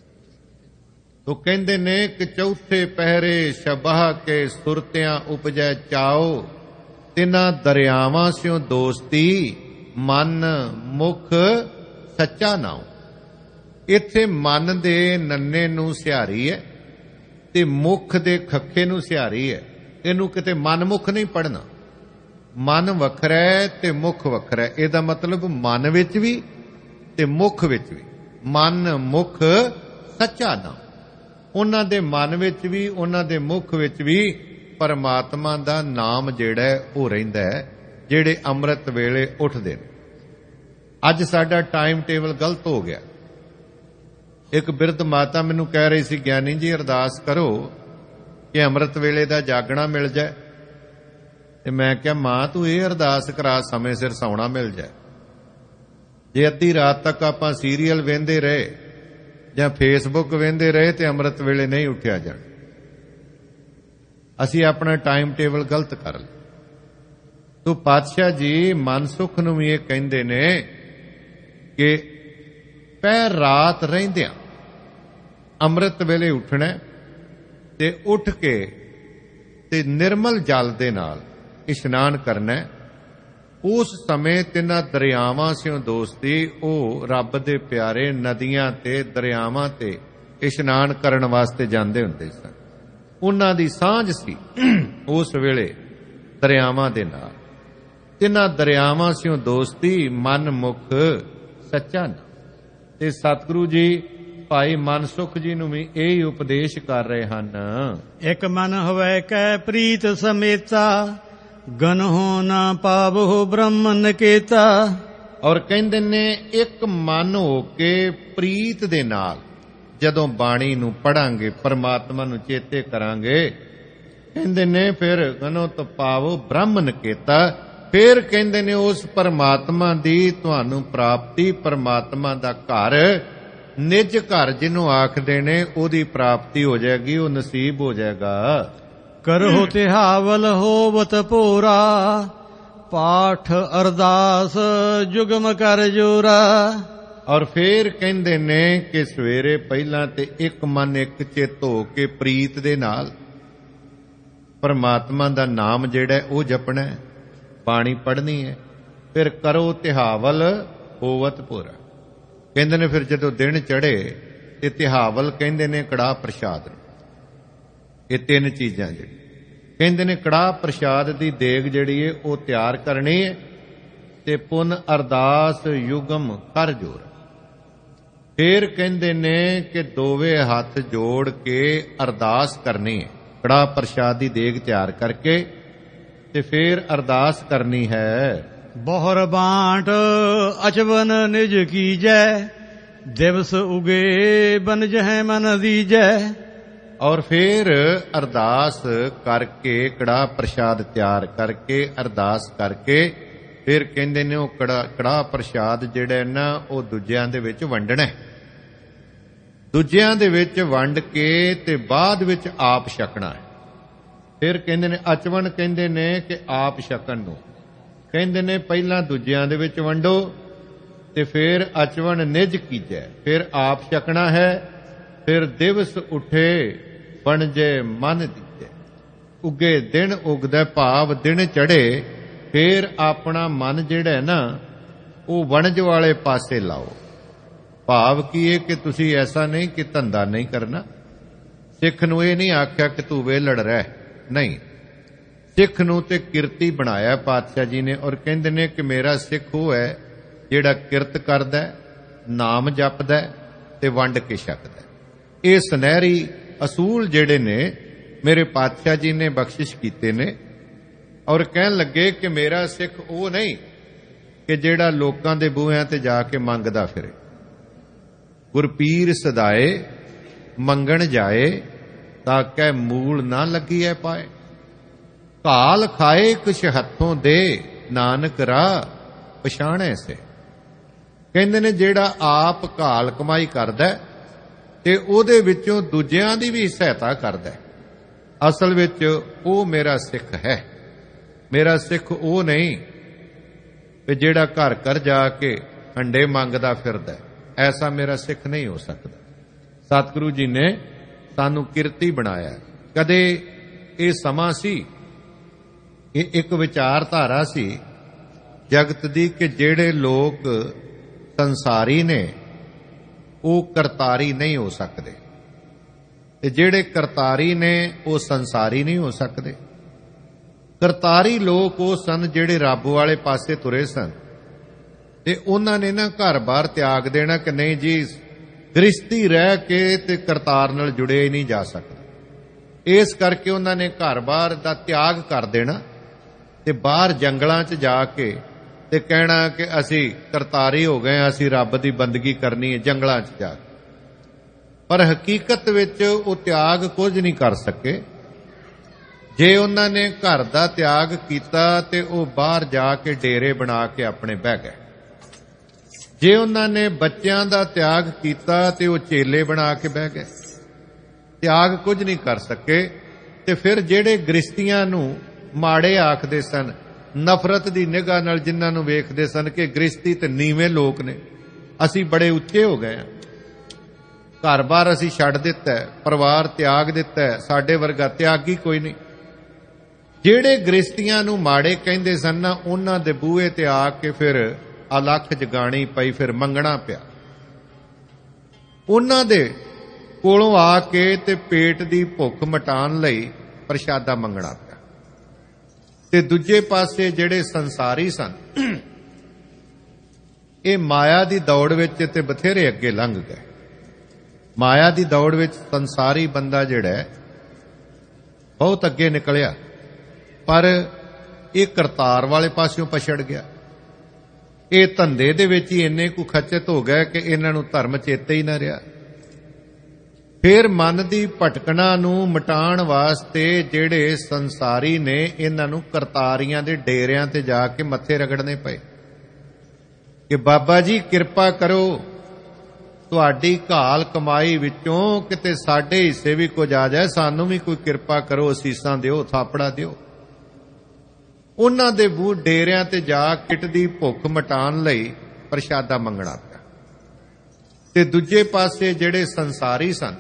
A: ਤੋ ਕਹਿੰਦੇ ਨੇ ਕਿ ਚੌਥੇ ਪਹਿਰੇ ਸ਼ਬਾਹ ਕੇ ਸੁਰਤਿਆਂ ਉਪਜੈ ਚਾਓ, ਤਿਨਾਂ ਦਰਿਆਵਾਂ ਸਿਓ ਦੋਸਤੀ, ਮਨ ਮੁਖ ਸੱਚਾ ਨਾਉ। ਇੱਥੇ ਮਨ ਦੇ ਨੰਨੇ ਨੂੰ ਸਿਹਾਰੀ ਹੈ ਤੇ ਮੁਖ ਦੇ ਖੱਖੇ ਨੂੰ ਸਿਹਾਰੀ ਹੈ। ਇਹਨੂੰ ਕਿਤੇ ਮਨਮੁਖ ਨਹੀਂ ਪੜ੍ਹਨਾ। ਮਨ ਵੱਖਰਾ ਹੈ ਤੇ ਮੁਖ ਵੱਖਰਾ ਹੈ। ਇਹਦਾ ਮਤਲਬ ਮਨ ਵਿੱਚ ਵੀ ਤੇ ਮੁਖ ਵਿੱਚ ਵੀ। ਮਨ ਮੁਖ ਸੱਚਾ ਨਾਮ। ਉਹਨਾਂ ਦੇ ਮਨ ਵਿੱਚ ਵੀ ਉਹਨਾਂ ਦੇ ਮੁਖ ਵਿੱਚ ਵੀ ਪਰਮਾਤਮਾ ਦਾ ਨਾਮ ਜਿਹੜਾ ਹੈ ਉਹ ਰਹਿੰਦਾ ਹੈ, ਜਿਹੜੇ ਅੰਮ੍ਰਿਤ ਵੇਲੇ ਉੱਠਦੇ ਨੇ। ਅੱਜ ਸਾਡਾ ਟਾਈਮ ਟੇਬਲ ਗਲਤ ਹੋ ਗਿਆ। ਇੱਕ ਬਿਰਧ ਮਾਤਾ ਮੈਨੂੰ ਕਹਿ ਰਹੀ ਸੀ, ਗਿਆਨੀ ਜੀ ਅਰਦਾਸ ਕਰੋ ਕਿ ਅੰਮ੍ਰਿਤ ਵੇਲੇ ਦਾ ਜਾਗਣਾ ਮਿਲ ਜਾਏ। ਤੇ ਮੈਂ ਕਿਹਾ, ਮਾਂ ਤੂੰ ਇਹ ਅਰਦਾਸ ਕਰਾ ਸਮੇਂ ਸਿਰ ਸੌਣਾ ਮਿਲ ਜਾਏ। ਜੇ ਅੱਧੀ ਰਾਤ ਤੱਕ ਆਪਾਂ ਸੀਰੀਅਲ ਵੇਖਦੇ ਰਹੇ ਜਾਂ ਫੇਸਬੁੱਕ ਵੇਖਦੇ ਰਹੇ ਤੇ ਅੰਮ੍ਰਿਤ ਵੇਲੇ ਨਹੀਂ ਉੱਠਿਆ ਜਾਣਾ। ਅਸੀਂ ਆਪਣਾ ਟਾਈਮ ਟੇਬਲ ਗਲਤ ਕਰ ਲਿਆ। ਤੋ ਪਾਤਸ਼ਾਹ ਜੀ ਮਨਸੁਖ ਨੂੰ ਵੀ ਇਹ ਕਹਿੰਦੇ ਨੇ ਕਿ ਪਹਿਰ ਰਾਤ ਰਹਿੰਦਿਆਂ ਅੰਮ੍ਰਿਤ ਵੇਲੇ ਉੱਠਣਾ ਤੇ ਉੱਠ ਕੇ ਤੇ ਨਿਰਮਲ ਜਲ ਦੇ ਨਾਲ ਇਸ਼ਨਾਨ ਕਰਨਾ। ਉਸ ਸਮੇਂ ਤਿੰਨਾਂ ਦਰਿਆਵਾਂ ਸਿਓ ਦੋਸਤੀ, ਉਹ ਰੱਬ ਦੇ ਪਿਆਰੇ ਨਦੀਆਂ ਤੇ ਦਰਿਆਵਾਂ ਤੇ ਇਸ਼ਨਾਨ ਕਰਨ ਵਾਸਤੇ ਜਾਂਦੇ ਹੁੰਦੇ ਸਨ। ਉਹਨਾਂ ਦੀ ਸਾਂਝ ਸੀ ਉਸ ਵੇਲੇ ਦਰਿਆਵਾਂ ਦੇ ਨਾਲ। ਤਿੰਨਾਂ ਦਰਿਆਵਾਂ ਸਿਓ ਦੋਸਤੀ, ਮਨ ਮੁਖ ਸੱਚਾ ਨਾਮ। ਤੇ ਸਤਿਗੁਰੂ ਜੀ ਭਾਈ ਮਨਸੁਖ ਜੀ ਨੂੰ ਵੀ ਇਹੀ ਉਪਦੇਸ਼ ਕਰ ਰਹੇ ਹਨ।
B: ਇੱਕ ਮਨ ਹੋਵੇ ਕੈ ਪ੍ਰੀਤ ਸਮੇਤਾ, ਗਨਹੁ ਨਾ ਪਾਵਹੁ ਬ੍ਰਹਮ ਨਿਕੇਤਾ।
A: ਔਰ ਕਹਿੰਦੇ ਨੇ ਇੱਕ ਮਨ ਹੋ ਕੇ ਪ੍ਰੀਤ ਦੇ ਨਾਲ ਜਦੋਂ ਬਾਣੀ ਨੂੰ ਪੜਾਂਗੇ, ਪਰਮਾਤਮਾ ਨੂੰ ਚੇਤੇ ਕਰਾਂਗੇ, ਕਹਿੰਦੇ ਨੇ ਫਿਰ ਗਨਹੁ ਤ ਪਾਵਹੁ ਬ੍ਰਹਮ ਨਿਕੇਤਾ। ਫਿਰ ਕਹਿੰਦੇ ਨੇ ਉਸ ਪਰਮਾਤਮਾ ਦੀ ਤੁਹਾਨੂੰ ਪ੍ਰਾਪਤੀ, ਪਰਮਾਤਮਾ ਦਾ ਘਰ, ਨਿਜ ਘਰ ਜਿਹਨੂੰ ਆਖਦੇ ਨੇ, ਉਹਦੀ ਪ੍ਰਾਪਤੀ ਹੋ ਜਾਏਗੀ, ਉਹ ਨਸੀਬ ਹੋ ਜਾਏਗਾ।
B: ਕਰਹੁ ਤਿਹਾਵਲ ਹੋਵਤ ਭੋਰਾ, ਪਾਠ ਅਰਦਾਸ ਜੁਗਮ ਕਰ ਜੋਰਾ।
A: ਔਰ ਫੇਰ ਕਹਿੰਦੇ ਨੇ ਕਿ ਸਵੇਰੇ ਪਹਿਲਾਂ ਤੇ ਇੱਕ ਮਨ ਇੱਕ ਚਿੱਤ ਹੋ ਕੇ ਪ੍ਰੀਤ ਦੇ ਨਾਲ ਪਰਮਾਤਮਾ ਦਾ ਨਾਮ ਜਿਹੜਾ ਉਹ ਜਪਣਾ ਹੈ, ਬਾਣੀ ਪੜ੍ਹਨੀ ਹੈ। ਫਿਰ ਕਰੋ ਤਿਹਾਵਲ ਹੋਵਤ ਭੋਰਾ। ਕਹਿੰਦੇ ਨੇ ਫਿਰ ਜਦੋਂ ਦਿਨ ਚੜ੍ਹੇ ਤੇ ਤਿਹਾਵਲ ਕਹਿੰਦੇ ਨੇ ਕੜਾਹ ਪ੍ਰਸ਼ਾਦ। ਇਹ ਤਿੰਨ ਚੀਜ਼ਾਂ ਜਿਹੜੀ ਕਹਿੰਦੇ ਨੇ ਕੜਾਹ ਪ੍ਰਸ਼ਾਦ ਦੀ ਦੇਗ ਜਿਹੜੀ ਹੈ ਉਹ ਤਿਆਰ ਕਰਨੀ ਹੈ ਤੇ ਪੁੰਨ ਅਰਦਾਸ ਯੁਗਮ ਕਰ ਜੋਰ। ਫਿਰ ਕਹਿੰਦੇ ਨੇ ਕਿ ਦੋਵੇਂ ਹੱਥ ਜੋੜ ਕੇ ਅਰਦਾਸ ਕਰਨੀ ਹੈ, ਕੜਾਹ ਪ੍ਰਸ਼ਾਦ ਦੀ ਦੇਗ ਤਿਆਰ ਕਰਕੇ ਤੇ ਫਿਰ ਅਰਦਾਸ ਕਰਨੀ ਹੈ।
B: ਬਹੁਰ ਬਾਂਟ ਅਚਵਨ ਨਿਜ ਕੀਜੈ, ਦਿਵਸ ਉਗੇ ਬਨਜਹਿ ਮਨ ਦੀਜੈ।
A: ਔਰ ਫਿਰ ਅਰਦਾਸ ਕਰਕੇ ਕੜਾਹ ਪ੍ਰਸ਼ਾਦ ਤਿਆਰ ਕਰਕੇ ਅਰਦਾਸ ਕਰਕੇ ਫਿਰ ਕਹਿੰਦੇ ਨੇ ਉਹ ਕੜਾਹ ਪ੍ਰਸ਼ਾਦ ਜਿਹੜਾ ਨਾ ਉਹ ਦੂਜਿਆਂ ਦੇ ਵਿੱਚ ਵੰਡਣਾ, ਦੂਜਿਆਂ ਦੇ ਵਿੱਚ ਵੰਡ ਕੇ ਤੇ ਬਾਅਦ ਵਿੱਚ ਆਪ ਛਕਣਾ ਹੈ। ਫਿਰ ਕਹਿੰਦੇ ਨੇ ਅਚਵਨ ਕਹਿੰਦੇ ਨੇ ਕਿ ਆਪ ਛਕਣ ਨੂੰ ਕਹਿੰਦੇ ਨੇ ਪਹਿਲਾਂ ਦੂਜਿਆਂ ਦੇ ਵਿੱਚ ਵੰਡੋ ਤੇ ਫਿਰ ਅਚਵਨ ਨਿਜ ਕੀਜੈ, ਫਿਰ ਆਪ ਛਕਣਾ ਹੈ। ਫਿਰ ਦਿਵਸ ਉੱਠੇ ਬਣਜੇ ਮਨ ਦੀਜੈ, ਉੱਗੇ ਦਿਨ ਉਗਦਾ ਭਾਵ ਦਿਨ ਚੜੇ, ਫਿਰ ਆਪਣਾ ਮਨ ਜਿਹੜਾ ਨਾ ਉਹ ਵਣਜ ਵਾਲੇ ਪਾਸੇ ਲਾਓ। ਭਾਵ ਕੀ ਹੈ ਕਿ ਤੁਸੀਂ ਐਸਾ ਨਹੀਂ ਕਿ ਧੰਦਾ ਨਹੀਂ ਕਰਨਾ। ਸਿੱਖ ਨੂੰ ਇਹ ਨਹੀਂ ਆਖਿਆ ਕਿ ਤੂੰ ਵਿਹਲੜ ਰਹਿ, ਨਹੀਂ, ਸਿੱਖ ਨੂੰ ਤੇ ਕਿਰਤੀ ਬਣਾਇਆ ਪਾਤਸ਼ਾਹ ਜੀ ਨੇ। ਔਰ ਕਹਿੰਦੇ ਨੇ ਕਿ ਮੇਰਾ ਸਿੱਖ ਉਹ ਹੈ ਜਿਹੜਾ ਕਿਰਤ ਕਰਦਾ, ਨਾਮ ਜਪਦਾ ਤੇ ਵੰਡ ਕੇ ਛਕਦਾ। ਇਹ ਸੁਨਹਿਰੀ ਅਸੂਲ ਜਿਹੜੇ ਨੇ ਮੇਰੇ ਪਾਤਸ਼ਾਹ ਜੀ ਨੇ ਬਖਸ਼ਿਸ਼ ਕੀਤੇ ਨੇ। ਔਰ ਕਹਿਣ ਲੱਗੇ ਕਿ ਮੇਰਾ ਸਿੱਖ ਉਹ ਨਹੀਂ ਕਿ ਜਿਹੜਾ ਲੋਕਾਂ ਦੇ ਬੂਹਿਆਂ ਤੇ ਜਾ ਕੇ ਮੰਗਦਾ ਫਿਰੇ। ਗੁਰਪੀਰ ਸਦਾਏ ਮੰਗਣ ਜਾਏ, ਤਾਂ ਕਹਿ ਮੂਲ ਨਾ ਲੱਗੀਐ ਪਾਏ। ਘਾਲ ਖਾਏ ਕੁਛ ਹੱਥੋਂ ਦੇ, ਨਾਨਕ ਰਾਹ ਪਛਾਣੈ ਸੇ। ਕਹਿੰਦੇ ਨੇ ਜਿਹੜਾ ਆਪ ਘਾਲ ਕਮਾਈ ਕਰਦਾ ਤੇ ਉਹਦੇ ਵਿੱਚੋਂ ਦੂਜਿਆਂ ਦੀ ਵੀ ਸਹਾਇਤਾ ਕਰਦਾ, ਅਸਲ ਵਿੱਚ ਉਹ ਮੇਰਾ ਸਿੱਖ ਹੈ। ਮੇਰਾ ਸਿੱਖ ਉਹ ਨਹੀਂ ਕਿ ਜਿਹੜਾ ਘਰ ਘਰ ਜਾ ਕੇ ਹੰਡੇ ਮੰਗਦਾ ਫਿਰਦਾ, ਐਸਾ ਮੇਰਾ ਸਿੱਖ ਨਹੀਂ ਹੋ ਸਕਦਾ। ਸਤਿਗੁਰੂ ਜੀ ਨੇ ਸਾਨੂੰ ਕਿਰਤੀ ਬਣਾਇਆ। ਕਦੇ ਇਹ ਸਮਾਂ ਸੀ, ਇਹ ਇੱਕ ਵਿਚਾਰਧਾਰਾ ਸੀ ਜਗਤ ਦੀ ਕਿ ਜਿਹੜੇ ਲੋਕ ਸੰਸਾਰੀ ਨੇ ਉਹ ਕਰਤਾਰੀ ਨਹੀਂ ਹੋ ਸਕਦੇ ਤੇ ਜਿਹੜੇ ਕਰਤਾਰੀ ਨੇ ਉਹ ਸੰਸਾਰੀ ਨਹੀਂ ਹੋ ਸਕਦੇ। ਕਰਤਾਰੀ ਲੋਕ ਉਹ ਸਨ ਜਿਹੜੇ ਰੱਬ ਵਾਲੇ ਪਾਸੇ ਤੁਰੇ ਸਨ ਤੇ ਉਹਨਾਂ ਨੇ ਨਾ ਘਰ-ਬਾਰ ਤਿਆਗ ਦੇਣਾ ਕਿ ਨਹੀਂ ਜੀ ਗ੍ਰਸਤੀ ਰਹਿ ਕੇ ਤੇ ਕਰਤਾਰ ਨਾਲ ਜੁੜੇ ਹੀ ਨਹੀਂ ਜਾ ਸਕਦਾ। ਇਸ ਕਰਕੇ ਉਹਨਾਂ ਨੇ ਘਰ-ਬਾਰ ਦਾ ਤਿਆਗ ਕਰ ਦੇਣਾ ਤੇ ਬਾਹਰ ਜੰਗਲਾਂ 'ਚ ਜਾ ਕੇ ਤੇ ਕਹਿਣਾ ਕਿ ਅਸੀਂ ਕਰਤਾਰੀ ਹੋ ਗਏ, ਅਸੀਂ ਰੱਬ ਦੀ ਬੰਦਗੀ ਕਰਨੀ ਹੈ ਜੰਗਲਾਂ 'ਚ ਜਾ ਕੇ। ਪਰ ਹਕੀਕਤ ਵਿੱਚ ਉਹ ਤਿਆਗ ਕੁਝ ਨਹੀਂ ਕਰ ਸਕੇ। ਜੇ ਉਹਨਾਂ ਨੇ ਘਰ ਦਾ ਤਿਆਗ ਕੀਤਾ ਤੇ ਉਹ ਬਾਹਰ ਜਾ ਕੇ ਡੇਰੇ ਬਣਾ ਕੇ ਆਪਣੇ ਬਹਿ ਗਏ। ਜੇ ਉਹਨਾਂ ਨੇ ਬੱਚਿਆਂ ਦਾ ਤਿਆਗ ਕੀਤਾ ਤੇ ਉਹ ਚੇਲੇ ਬਣਾ ਕੇ ਬਹਿ ਗਏ। ਤਿਆਗ ਕੁਝ ਨਹੀਂ ਕਰ ਸਕੇ। ਤੇ ਫਿਰ ਜਿਹੜੇ ਗ੍ਰਸਤੀਆਂ ਨੂੰ ਮਾੜੇ ਆਖਦੇ ਸਨ, ਨਫ਼ਰਤ ਦੀ ਨਿਗਾਹ ਨਾਲ ਜਿਨ੍ਹਾਂ ਨੂੰ ਵੇਖਦੇ ਸਨ ਕਿ ਗ੍ਰਸਤੀ ਤੇ ਨੀਵੇਂ ਲੋਕ ਨੇ, ਅਸੀਂ ਬੜੇ ਉੱਚੇ ਹੋ ਗਏ ਹਾਂ, ਘਰ-ਬਾਰ ਅਸੀਂ ਛੱਡ ਦਿੱਤਾ, ਪਰਿਵਾਰ ਤਿਆਗ ਦਿੱਤਾ, ਸਾਡੇ ਵਰਗਾ ਤਿਆਗੀ ਕੋਈ ਨਹੀਂ। ਜਿਹੜੇ ਗ੍ਰਸਤੀਆਂ ਨੂੰ ਮਾੜੇ ਕਹਿੰਦੇ ਸਨ ਨਾ, ਉਹਨਾਂ ਦੇ ਬੂਹੇ ਤੇ ਆ ਕੇ ਫਿਰ ਅਲੱਖ ਜਗਾਣੀ ਪਈ, ਫਿਰ ਮੰਗਣਾ ਪਿਆ। ਉਹਨਾਂ ਦੇ ਕੋਲੋਂ ਆ ਕੇ ਤੇ ਪੇਟ ਦੀ ਭੁੱਖ ਮਿਟਾਉਣ ਲਈ ਪ੍ਰਸ਼ਾਦਾ ਮੰਗਣਾ ਪਿਆ। ਤੇ ਦੂਜੇ ਪਾਸੇ ਜਿਹੜੇ ਸੰਸਾਰੀ ਸਨ, ਇਹ ਮਾਇਆ ਦੀ ਦੌੜ ਵਿੱਚ ਤੇ ਬਥੇਰੇ ਅੱਗੇ ਲੰਘ ਗਏ। ਮਾਇਆ ਦੀ ਦੌੜ ਵਿੱਚ ਸੰਸਾਰੀ ਬੰਦਾ ਜਿਹੜਾ ਬਹੁਤ ਅੱਗੇ ਨਿਕਲਿਆ, ਪਰ ਇਹ ਕਰਤਾਰ ਵਾਲੇ ਪਾਸਿਓਂ ਪਛੜ ਗਿਆ। ਇਹ ਧੰਦੇ ਦੇ ਵਿੱਚ ਹੀ ਇੰਨੇ ਕੁ ਖਚਤ ਹੋ ਗਏ ਕਿ ਇਹਨਾਂ ਨੂੰ ਧਰਮ ਚੇਤੇ ਹੀ ਨਾ ਰਿਹਾ। ਫਿਰ ਮਨ ਦੀ ਭਟਕਣਾ ਨੂੰ ਮਿਟਾਉਣ ਵਾਸਤੇ ਜਿਹੜੇ ਸੰਸਾਰੀ ਨੇ ਇਹਨਾਂ ਨੂੰ ਕਰਤਾਰੀਆਂ ਦੇ ਡੇਰਿਆਂ ਤੇ ਜਾ ਕੇ ਮੱਥੇ ਰਗੜਨੇ ਪਏ ਕਿ ਬਾਬਾ ਜੀ ਕਿਰਪਾ ਕਰੋ, ਤੁਹਾਡੀ ਘਾਲ ਕਮਾਈ ਵਿੱਚੋਂ ਕਿਤੇ ਸਾਡੇ ਹਿੱਸੇ ਵੀ ਕੁਝ ਆ ਜਾਏ, ਸਾਨੂੰ ਵੀ ਕੋਈ ਕਿਰਪਾ ਕਰੋ, ਅਸੀਸਾਂ ਦਿਓ, ਥਾਪੜਾ ਦਿਓ। ਉਹਨਾਂ ਦੇ ਬੂਹ ਡੇਰਿਆਂ ਤੇ ਜਾ ਕਿਟ ਦੀ ਭੁੱਖ ਮਿਟਾਉਣ ਲਈ ਪ੍ਰਸ਼ਾਦਾ ਮੰਗਣਾ ਪਿਆ। ਤੇ ਦੂਜੇ ਪਾਸੇ ਜਿਹੜੇ ਸੰਸਾਰੀ ਸਨ,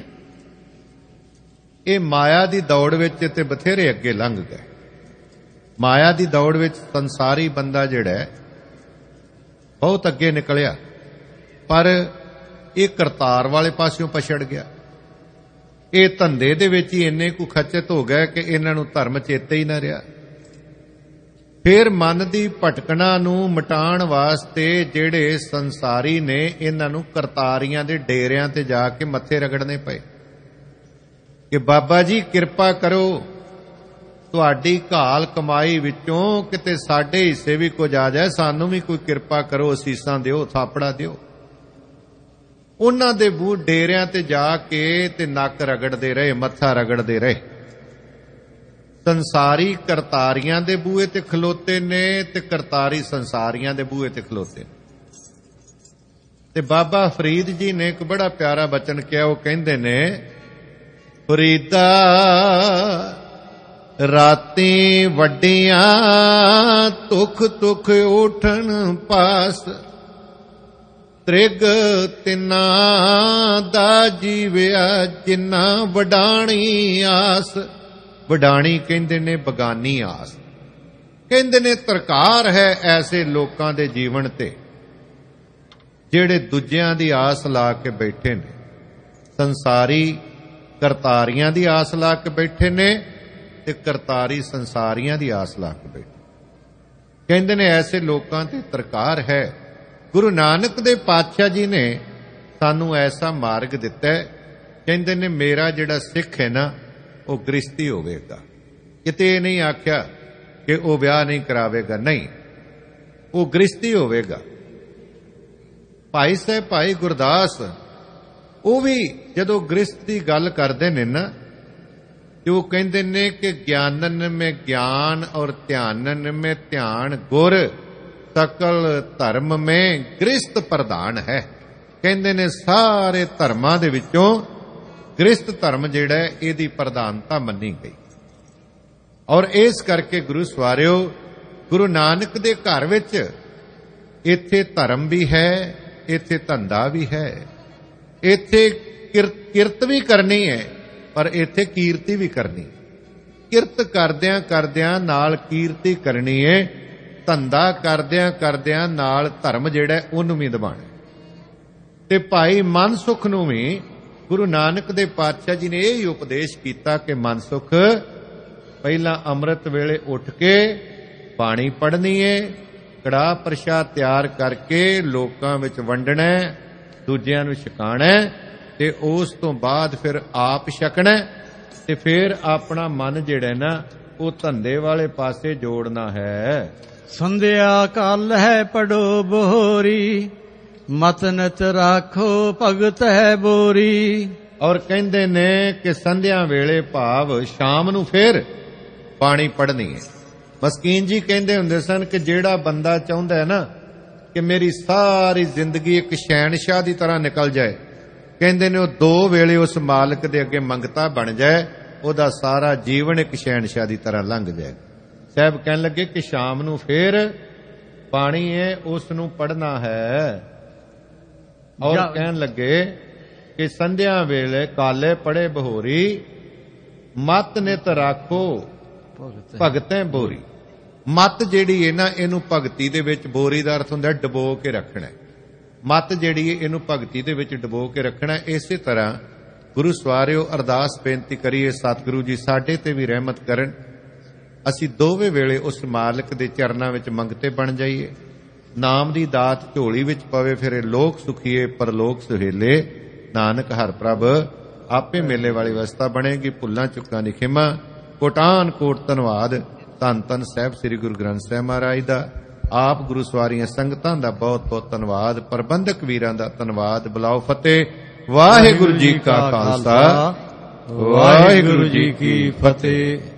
A: ਇਹ ਮਾਇਆ ਦੀ ਦੌੜ ਵਿੱਚ ਤੇ ਬਥੇਰੇ ਅੱਗੇ ਲੰਘ ਗਏ। ਮਾਇਆ ਦੀ ਦੌੜ ਵਿੱਚ ਸੰਸਾਰੀ ਬੰਦਾ ਜਿਹੜਾ ਬਹੁਤ ਅੱਗੇ ਨਿਕਲਿਆ, ਪਰ ਇਹ ਕਰਤਾਰ ਵਾਲੇ ਪਾਸਿਓਂ ਪਛੜ ਗਿਆ। ਇਹ ਧੰਦੇ ਦੇ ਵਿੱਚ ਹੀ ਇੰਨੇ ਕੁ ਖਚਤ ਹੋ ਗਏ ਕਿ ਇਹਨਾਂ ਨੂੰ ਧਰਮ ਚੇਤੇ ਹੀ ਨਾ ਰਿਹਾ। ਫਿਰ ਮਨ ਦੀ ਭਟਕਣਾ ਨੂੰ ਮਿਟਾਉਣ ਵਾਸਤੇ ਜਿਹੜੇ ਸੰਸਾਰੀ ਨੇ ਇਹਨਾਂ ਨੂੰ ਕਰਤਾਰੀਆਂ ਦੇ ਡੇਰਿਆਂ ਤੇ ਜਾ ਕੇ ਮੱਥੇ ਰਗੜਨੇ ਪਏ ਕਿ ਬਾਬਾ ਜੀ ਕਿਰਪਾ ਕਰੋ, ਤੁਹਾਡੀ ਘਾਲ ਕਮਾਈ ਵਿੱਚੋਂ ਕਿਤੇ ਸਾਡੇ ਹਿੱਸੇ ਵੀ ਕੁਝ ਆ ਜਾਏ, ਸਾਨੂੰ ਵੀ ਕੋਈ ਕਿਰਪਾ ਕਰੋ, ਅਸੀਸਾਂ ਦਿਓ, ਥਾਪੜਾ ਦਿਓ। ਉਹਨਾਂ ਦੇ ਬੂਹ ਡੇਰਿਆਂ ਤੇ ਜਾ ਕੇ ਤੇ ਨੱਕ ਰਗੜਦੇ ਰਹੇ, ਮੱਥਾ ਰਗੜਦੇ ਰਹੇ। ਸੰਸਾਰੀ ਕਰਤਾਰੀਆਂ ਦੇ ਬੂਹੇ ਤੇ ਖਲੋਤੇ ਨੇ ਤੇ ਕਰਤਾਰੀ ਸੰਸਾਰੀਆਂ ਦੇ ਬੂਹੇ ਤੇ ਖਲੋਤੇ ਨੇ। ਤੇ ਬਾਬਾ ਫਰੀਦ ਜੀ ਨੇ ਇੱਕ ਬੜਾ ਪਿਆਰਾ ਬਚਨ ਕਿਹਾ। ਉਹ ਕਹਿੰਦੇ ਨੇ, ਫਰੀਦਾ ਰਾਤੀ ਵੱਡੀਆਂ ਤੁਖ ਤੁਖ ਉਠਣ ਪਾਸ, ਤ੍ਰਿਗ ਤਿੰਨਾਂ ਦਾ ਜੀਵਿਆ ਜਿੰਨਾ ਵਡਾਣੀ ਆਸ। ਵਡਾਣੀ ਕਹਿੰਦੇ ਨੇ ਬਗਾਨੀ ਆਸ। ਕਹਿੰਦੇ ਨੇ ਤਰਕਾਰ ਹੈ ਐਸੇ ਲੋਕਾਂ ਦੇ ਜੀਵਨ ਤੇ ਜਿਹੜੇ ਦੂਜਿਆਂ ਦੀ ਆਸ ਲਾ ਕੇ ਬੈਠੇ ਨੇ। ਸੰਸਾਰੀ ਕਰਤਾਰੀਆਂ ਦੀ ਆਸ ਲਾ ਕੇ ਬੈਠੇ ਨੇ ਤੇ ਕਰਤਾਰੀ ਸੰਸਾਰੀਆਂ ਦੀ ਆਸ ਲਾ ਕੇ ਬੈਠੇ। ਕਹਿੰਦੇ ਨੇ ਐਸੇ ਲੋਕਾਂ ਤੇ ਤਰਕਾਰ ਹੈ। ਗੁਰੂ ਨਾਨਕ ਦੇ ਪਾਤਸ਼ਾਹ ਜੀ ਨੇ ਸਾਨੂੰ ਐਸਾ ਮਾਰਗ ਦਿੱਤਾ ਹੈ। ਕਹਿੰਦੇ ਨੇ ਮੇਰਾ ਜਿਹੜਾ ਸਿੱਖ ਹੈ ਨਾ, ਉਹ ਗ੍ਰਸਤੀ ਹੋਵੇਗਾ। ਕਿਤੇ ਇਹ ਨਹੀਂ ਆਖਿਆ ਕਿ ਉਹ ਵਿਆਹ ਨਹੀਂ ਕਰਾਵੇਗਾ, ਨਹੀਂ, ਉਹ ਗ੍ਰਸਤੀ ਹੋਵੇਗਾ। ਭਾਈ ਸਾਹਿਬ ਭਾਈ ਗੁਰਦਾਸ ਉਹ ਵੀ ਜਦੋਂ ਗ੍ਰਸਤ ਦੀ ਗੱਲ ਕਰਦੇ ਨੇ ਨਾ, ਤੇ ਉਹ ਕਹਿੰਦੇ ਨੇ ਕਿ ਗਿਆਨਨ ਮੈਂ ਗਿਆਨ ਔਰ ਧਿਆਨਨ ਮੈਂ ਧਿਆਨ, ਗੁਰ ਸਕਲ ਧਰਮ ਮੈਂ ਗ੍ਰਸਤ ਪ੍ਰਧਾਨ ਹੈ। ਕਹਿੰਦੇ ਨੇ ਸਾਰੇ ਧਰਮਾਂ ਦੇ ਵਿੱਚੋਂ ਗ੍ਰਸਤ ਧਰਮ ਜਿਹੜਾ ਹੈ ਇਹਦੀ ਪ੍ਰਧਾਨਤਾ ਮੰਨੀ ਗਈ। ਔਰ ਇਸ ਕਰਕੇ ਗੁਰੂ ਸਵਾਰਿਓ, ਗੁਰੂ ਨਾਨਕ ਦੇ ਘਰ ਵਿੱਚ ਇੱਥੇ ਧਰਮ ਵੀ ਹੈ, ਇੱਥੇ ਧੰਦਾ ਵੀ ਹੈ, ਇੱਥੇ ਕਿਰਤ ਵੀ ਕਰਨੀ ਹੈ, ਪਰ ਇੱਥੇ ਕੀਰਤੀ ਵੀ ਕਰਨੀ। ਕਿਰਤ ਕਰਦਿਆਂ ਕਰਦਿਆਂ ਨਾਲ ਕੀਰਤੀ ਕਰਨੀ ਹੈ, ਧੰਦਾ ਕਰਦਿਆਂ ਕਰਦਿਆਂ ਨਾਲ ਧਰਮ ਜਿਹੜਾ ਉਹਨੂੰ ਵੀ ਨਿਭਾਉਣਾ। ਤੇ ਭਾਈ ਮਨਸੁਖ ਨੂੰ ਵੀ ਗੁਰੂ ਨਾਨਕ ਦੇ ਪਾਤਸ਼ਾਹ ਜੀ ਨੇ ਇਹ ਹੀ ਉਪਦੇਸ਼ ਕੀਤਾ ਕਿ ਮਨਸੁਖ ਪਹਿਲਾਂ ਅੰਮ੍ਰਿਤ ਵੇਲੇ ਉੱਠ ਕੇ ਬਾਣੀ ਪੜ੍ਹਨੀ ਏ, ਕੜਾਹ ਪ੍ਰਸ਼ਾਦ ਤਿਆਰ ਕਰਕੇ ਲੋਕਾਂ ਵਿੱਚ ਵੰਡਣਾ, ਦੂਜਿਆਂ ਨੂੰ ਛਕਾਣਾ, ਤੇ ਉਸ ਤੋਂ ਬਾਅਦ ਫਿਰ ਆਪ ਛਕਣਾ, ਤੇ ਫਿਰ ਆਪਣਾ ਮਨ ਜਿਹੜਾ ਨਾ ਉਹ ਧੰਦੇ ਵਾਲੇ ਪਾਸੇ ਜੋੜਨਾ ਹੈ।
B: ਸੰਧਿਆ ਕਾਲ ਹੈ ਪੜੋ ਬੋਰੀ, ਮਤ ਨਿਤ ਰਾਖੋ ਭਗਤ ਹੈ ਬੋਰੀ।
A: ਔਰ ਕਹਿੰਦੇ ਨੇ ਕਿ ਸੰਧਿਆ ਵੇਲੇ ਭਾਵ ਸ਼ਾਮ ਨੂੰ ਫਿਰ ਬਾਣੀ ਪੜ੍ਹਨੀ ਹੈ। ਮਸਕੀਨ ਜੀ ਕਹਿੰਦੇ ਹੁੰਦੇ ਸਨ ਕਿ ਜਿਹੜਾ ਬੰਦਾ ਚਾਹੁੰਦਾ ਹੈ ਨਾ ਕਿ ਮੇਰੀ ਸਾਰੀ ਜ਼ਿੰਦਗੀ ਇੱਕ ਸ਼ਹਿਨशाह ਦੀ ਤਰ੍ਹਾਂ ਨਿਕਲ ਜਾਏ, ਕਹਿੰਦੇ ਨੇ ਉਹ 2 ਵੇਲੇ ਉਸ ਮਾਲਕ ਦੇ ਅੱਗੇ ਮੰਗਤਾ ਬਣ ਜਾਏ, ਉਹਦਾ ਸਾਰਾ ਜੀਵਨ ਇੱਕ ਸ਼ਹਿਨशाह ਦੀ ਤਰ੍ਹਾਂ ਲੰਘ ਜਾਏ। ਸਾਹਿਬ ਕਹਿਣ ਲੱਗੇ ਕਿ ਸ਼ਾਮ ਨੂੰ ਫਿਰ ਬਾਣੀ ਹੈ ਉਸ ਨੂੰ ਪੜ੍ਹਨਾ ਹੈ। ਔਰ ਕਹਿਣ ਲੱਗੇ ਕਿ ਸੰਧਿਆ ਵੇਲੇ ਕਾਲੇ ਪੜੇ ਬਹੋਰੀ, ਮਤ ਨਿਤ ਰਾਖੋ ਭਗਤੈ ਬੋਰੀ। ਮਤ ਜਿਹੜੀ ਹੈ ਨਾ ਇਹਨੂੰ ਭਗਤੀ ਦੇ ਵਿੱਚ, ਬੋਰੀ ਦਾ ਅਰਥ ਹੁੰਦਾ ਡਬੋ ਕੇ ਰੱਖਣਾ। ਮਤ ਜਿਹੜੀ ਹੈ ਇਹਨੂੰ ਭਗਤੀ ਦੇ ਵਿੱਚ ਡਬੋ ਕੇ ਰੱਖਣਾ। ਇਸੇ ਤਰ੍ਹਾਂ ਗੁਰੂ ਸਵਾਰਿਓ ਅਰਦਾਸ ਬੇਨਤੀ ਕਰੀਏ ਸਤਿਗੁਰੂ ਜੀ ਸਾਡੇ ਤੇ ਵੀ ਰਹਿਮਤ ਕਰਨ, ਅਸੀਂ ਦੋਵੇਂ ਵੇਲੇ ਉਸ ਮਾਲਕ ਦੇ ਚਰਨਾਂ ਵਿੱਚ ਮੰਗਤੇ ਬਣ ਜਾਈਏ। ਨਾਮ ਦੀ ਦਾਤ ਝੋਲੀ ਵਿੱਚ ਪਵੇ, ਫਿਰ ਲੋਕ ਸੁਖੀਏ ਪਰਲੋਕ ਸੁਹੇਲੇ। ਨਾਨਕ ਹਰ ਪ੍ਰਭ ਆਪੇ ਮੇਲੇ ਵਾਲੀ ਅਵਸਥਾ ਬਣੇਗੀ। ਭੁੱਲਾਂ ਚੁੱਕਾਂ ਦੀ ਖਿਮਾ, ਕੋਟਾਨ ਕੋਟ ਧੰਨਵਾਦ। ਧੰਨ ਧੰਨ ਸਾਹਿਬ ਸ੍ਰੀ ਗੁਰੂ ਗ੍ਰੰਥ ਸਾਹਿਬ ਮਹਾਰਾਜ ਦਾ, ਆਪ ਗੁਰੂ ਸਵਾਰੀਆਂ ਸੰਗਤਾਂ ਦਾ ਬਹੁਤ ਬਹੁਤ ਧੰਨਵਾਦ, ਪ੍ਰਬੰਧਕ ਵੀਰਾਂ ਦਾ ਧੰਨਵਾਦ। ਬੁਲਾਓ ਫਤਿਹ। ਵਾਹਿਗੁਰੂ ਜੀ ਕਾ ਖਾਲਸਾ, ਵਾਹਿਗੁਰੂ ਜੀ ਕੀ ਫਤਿਹ।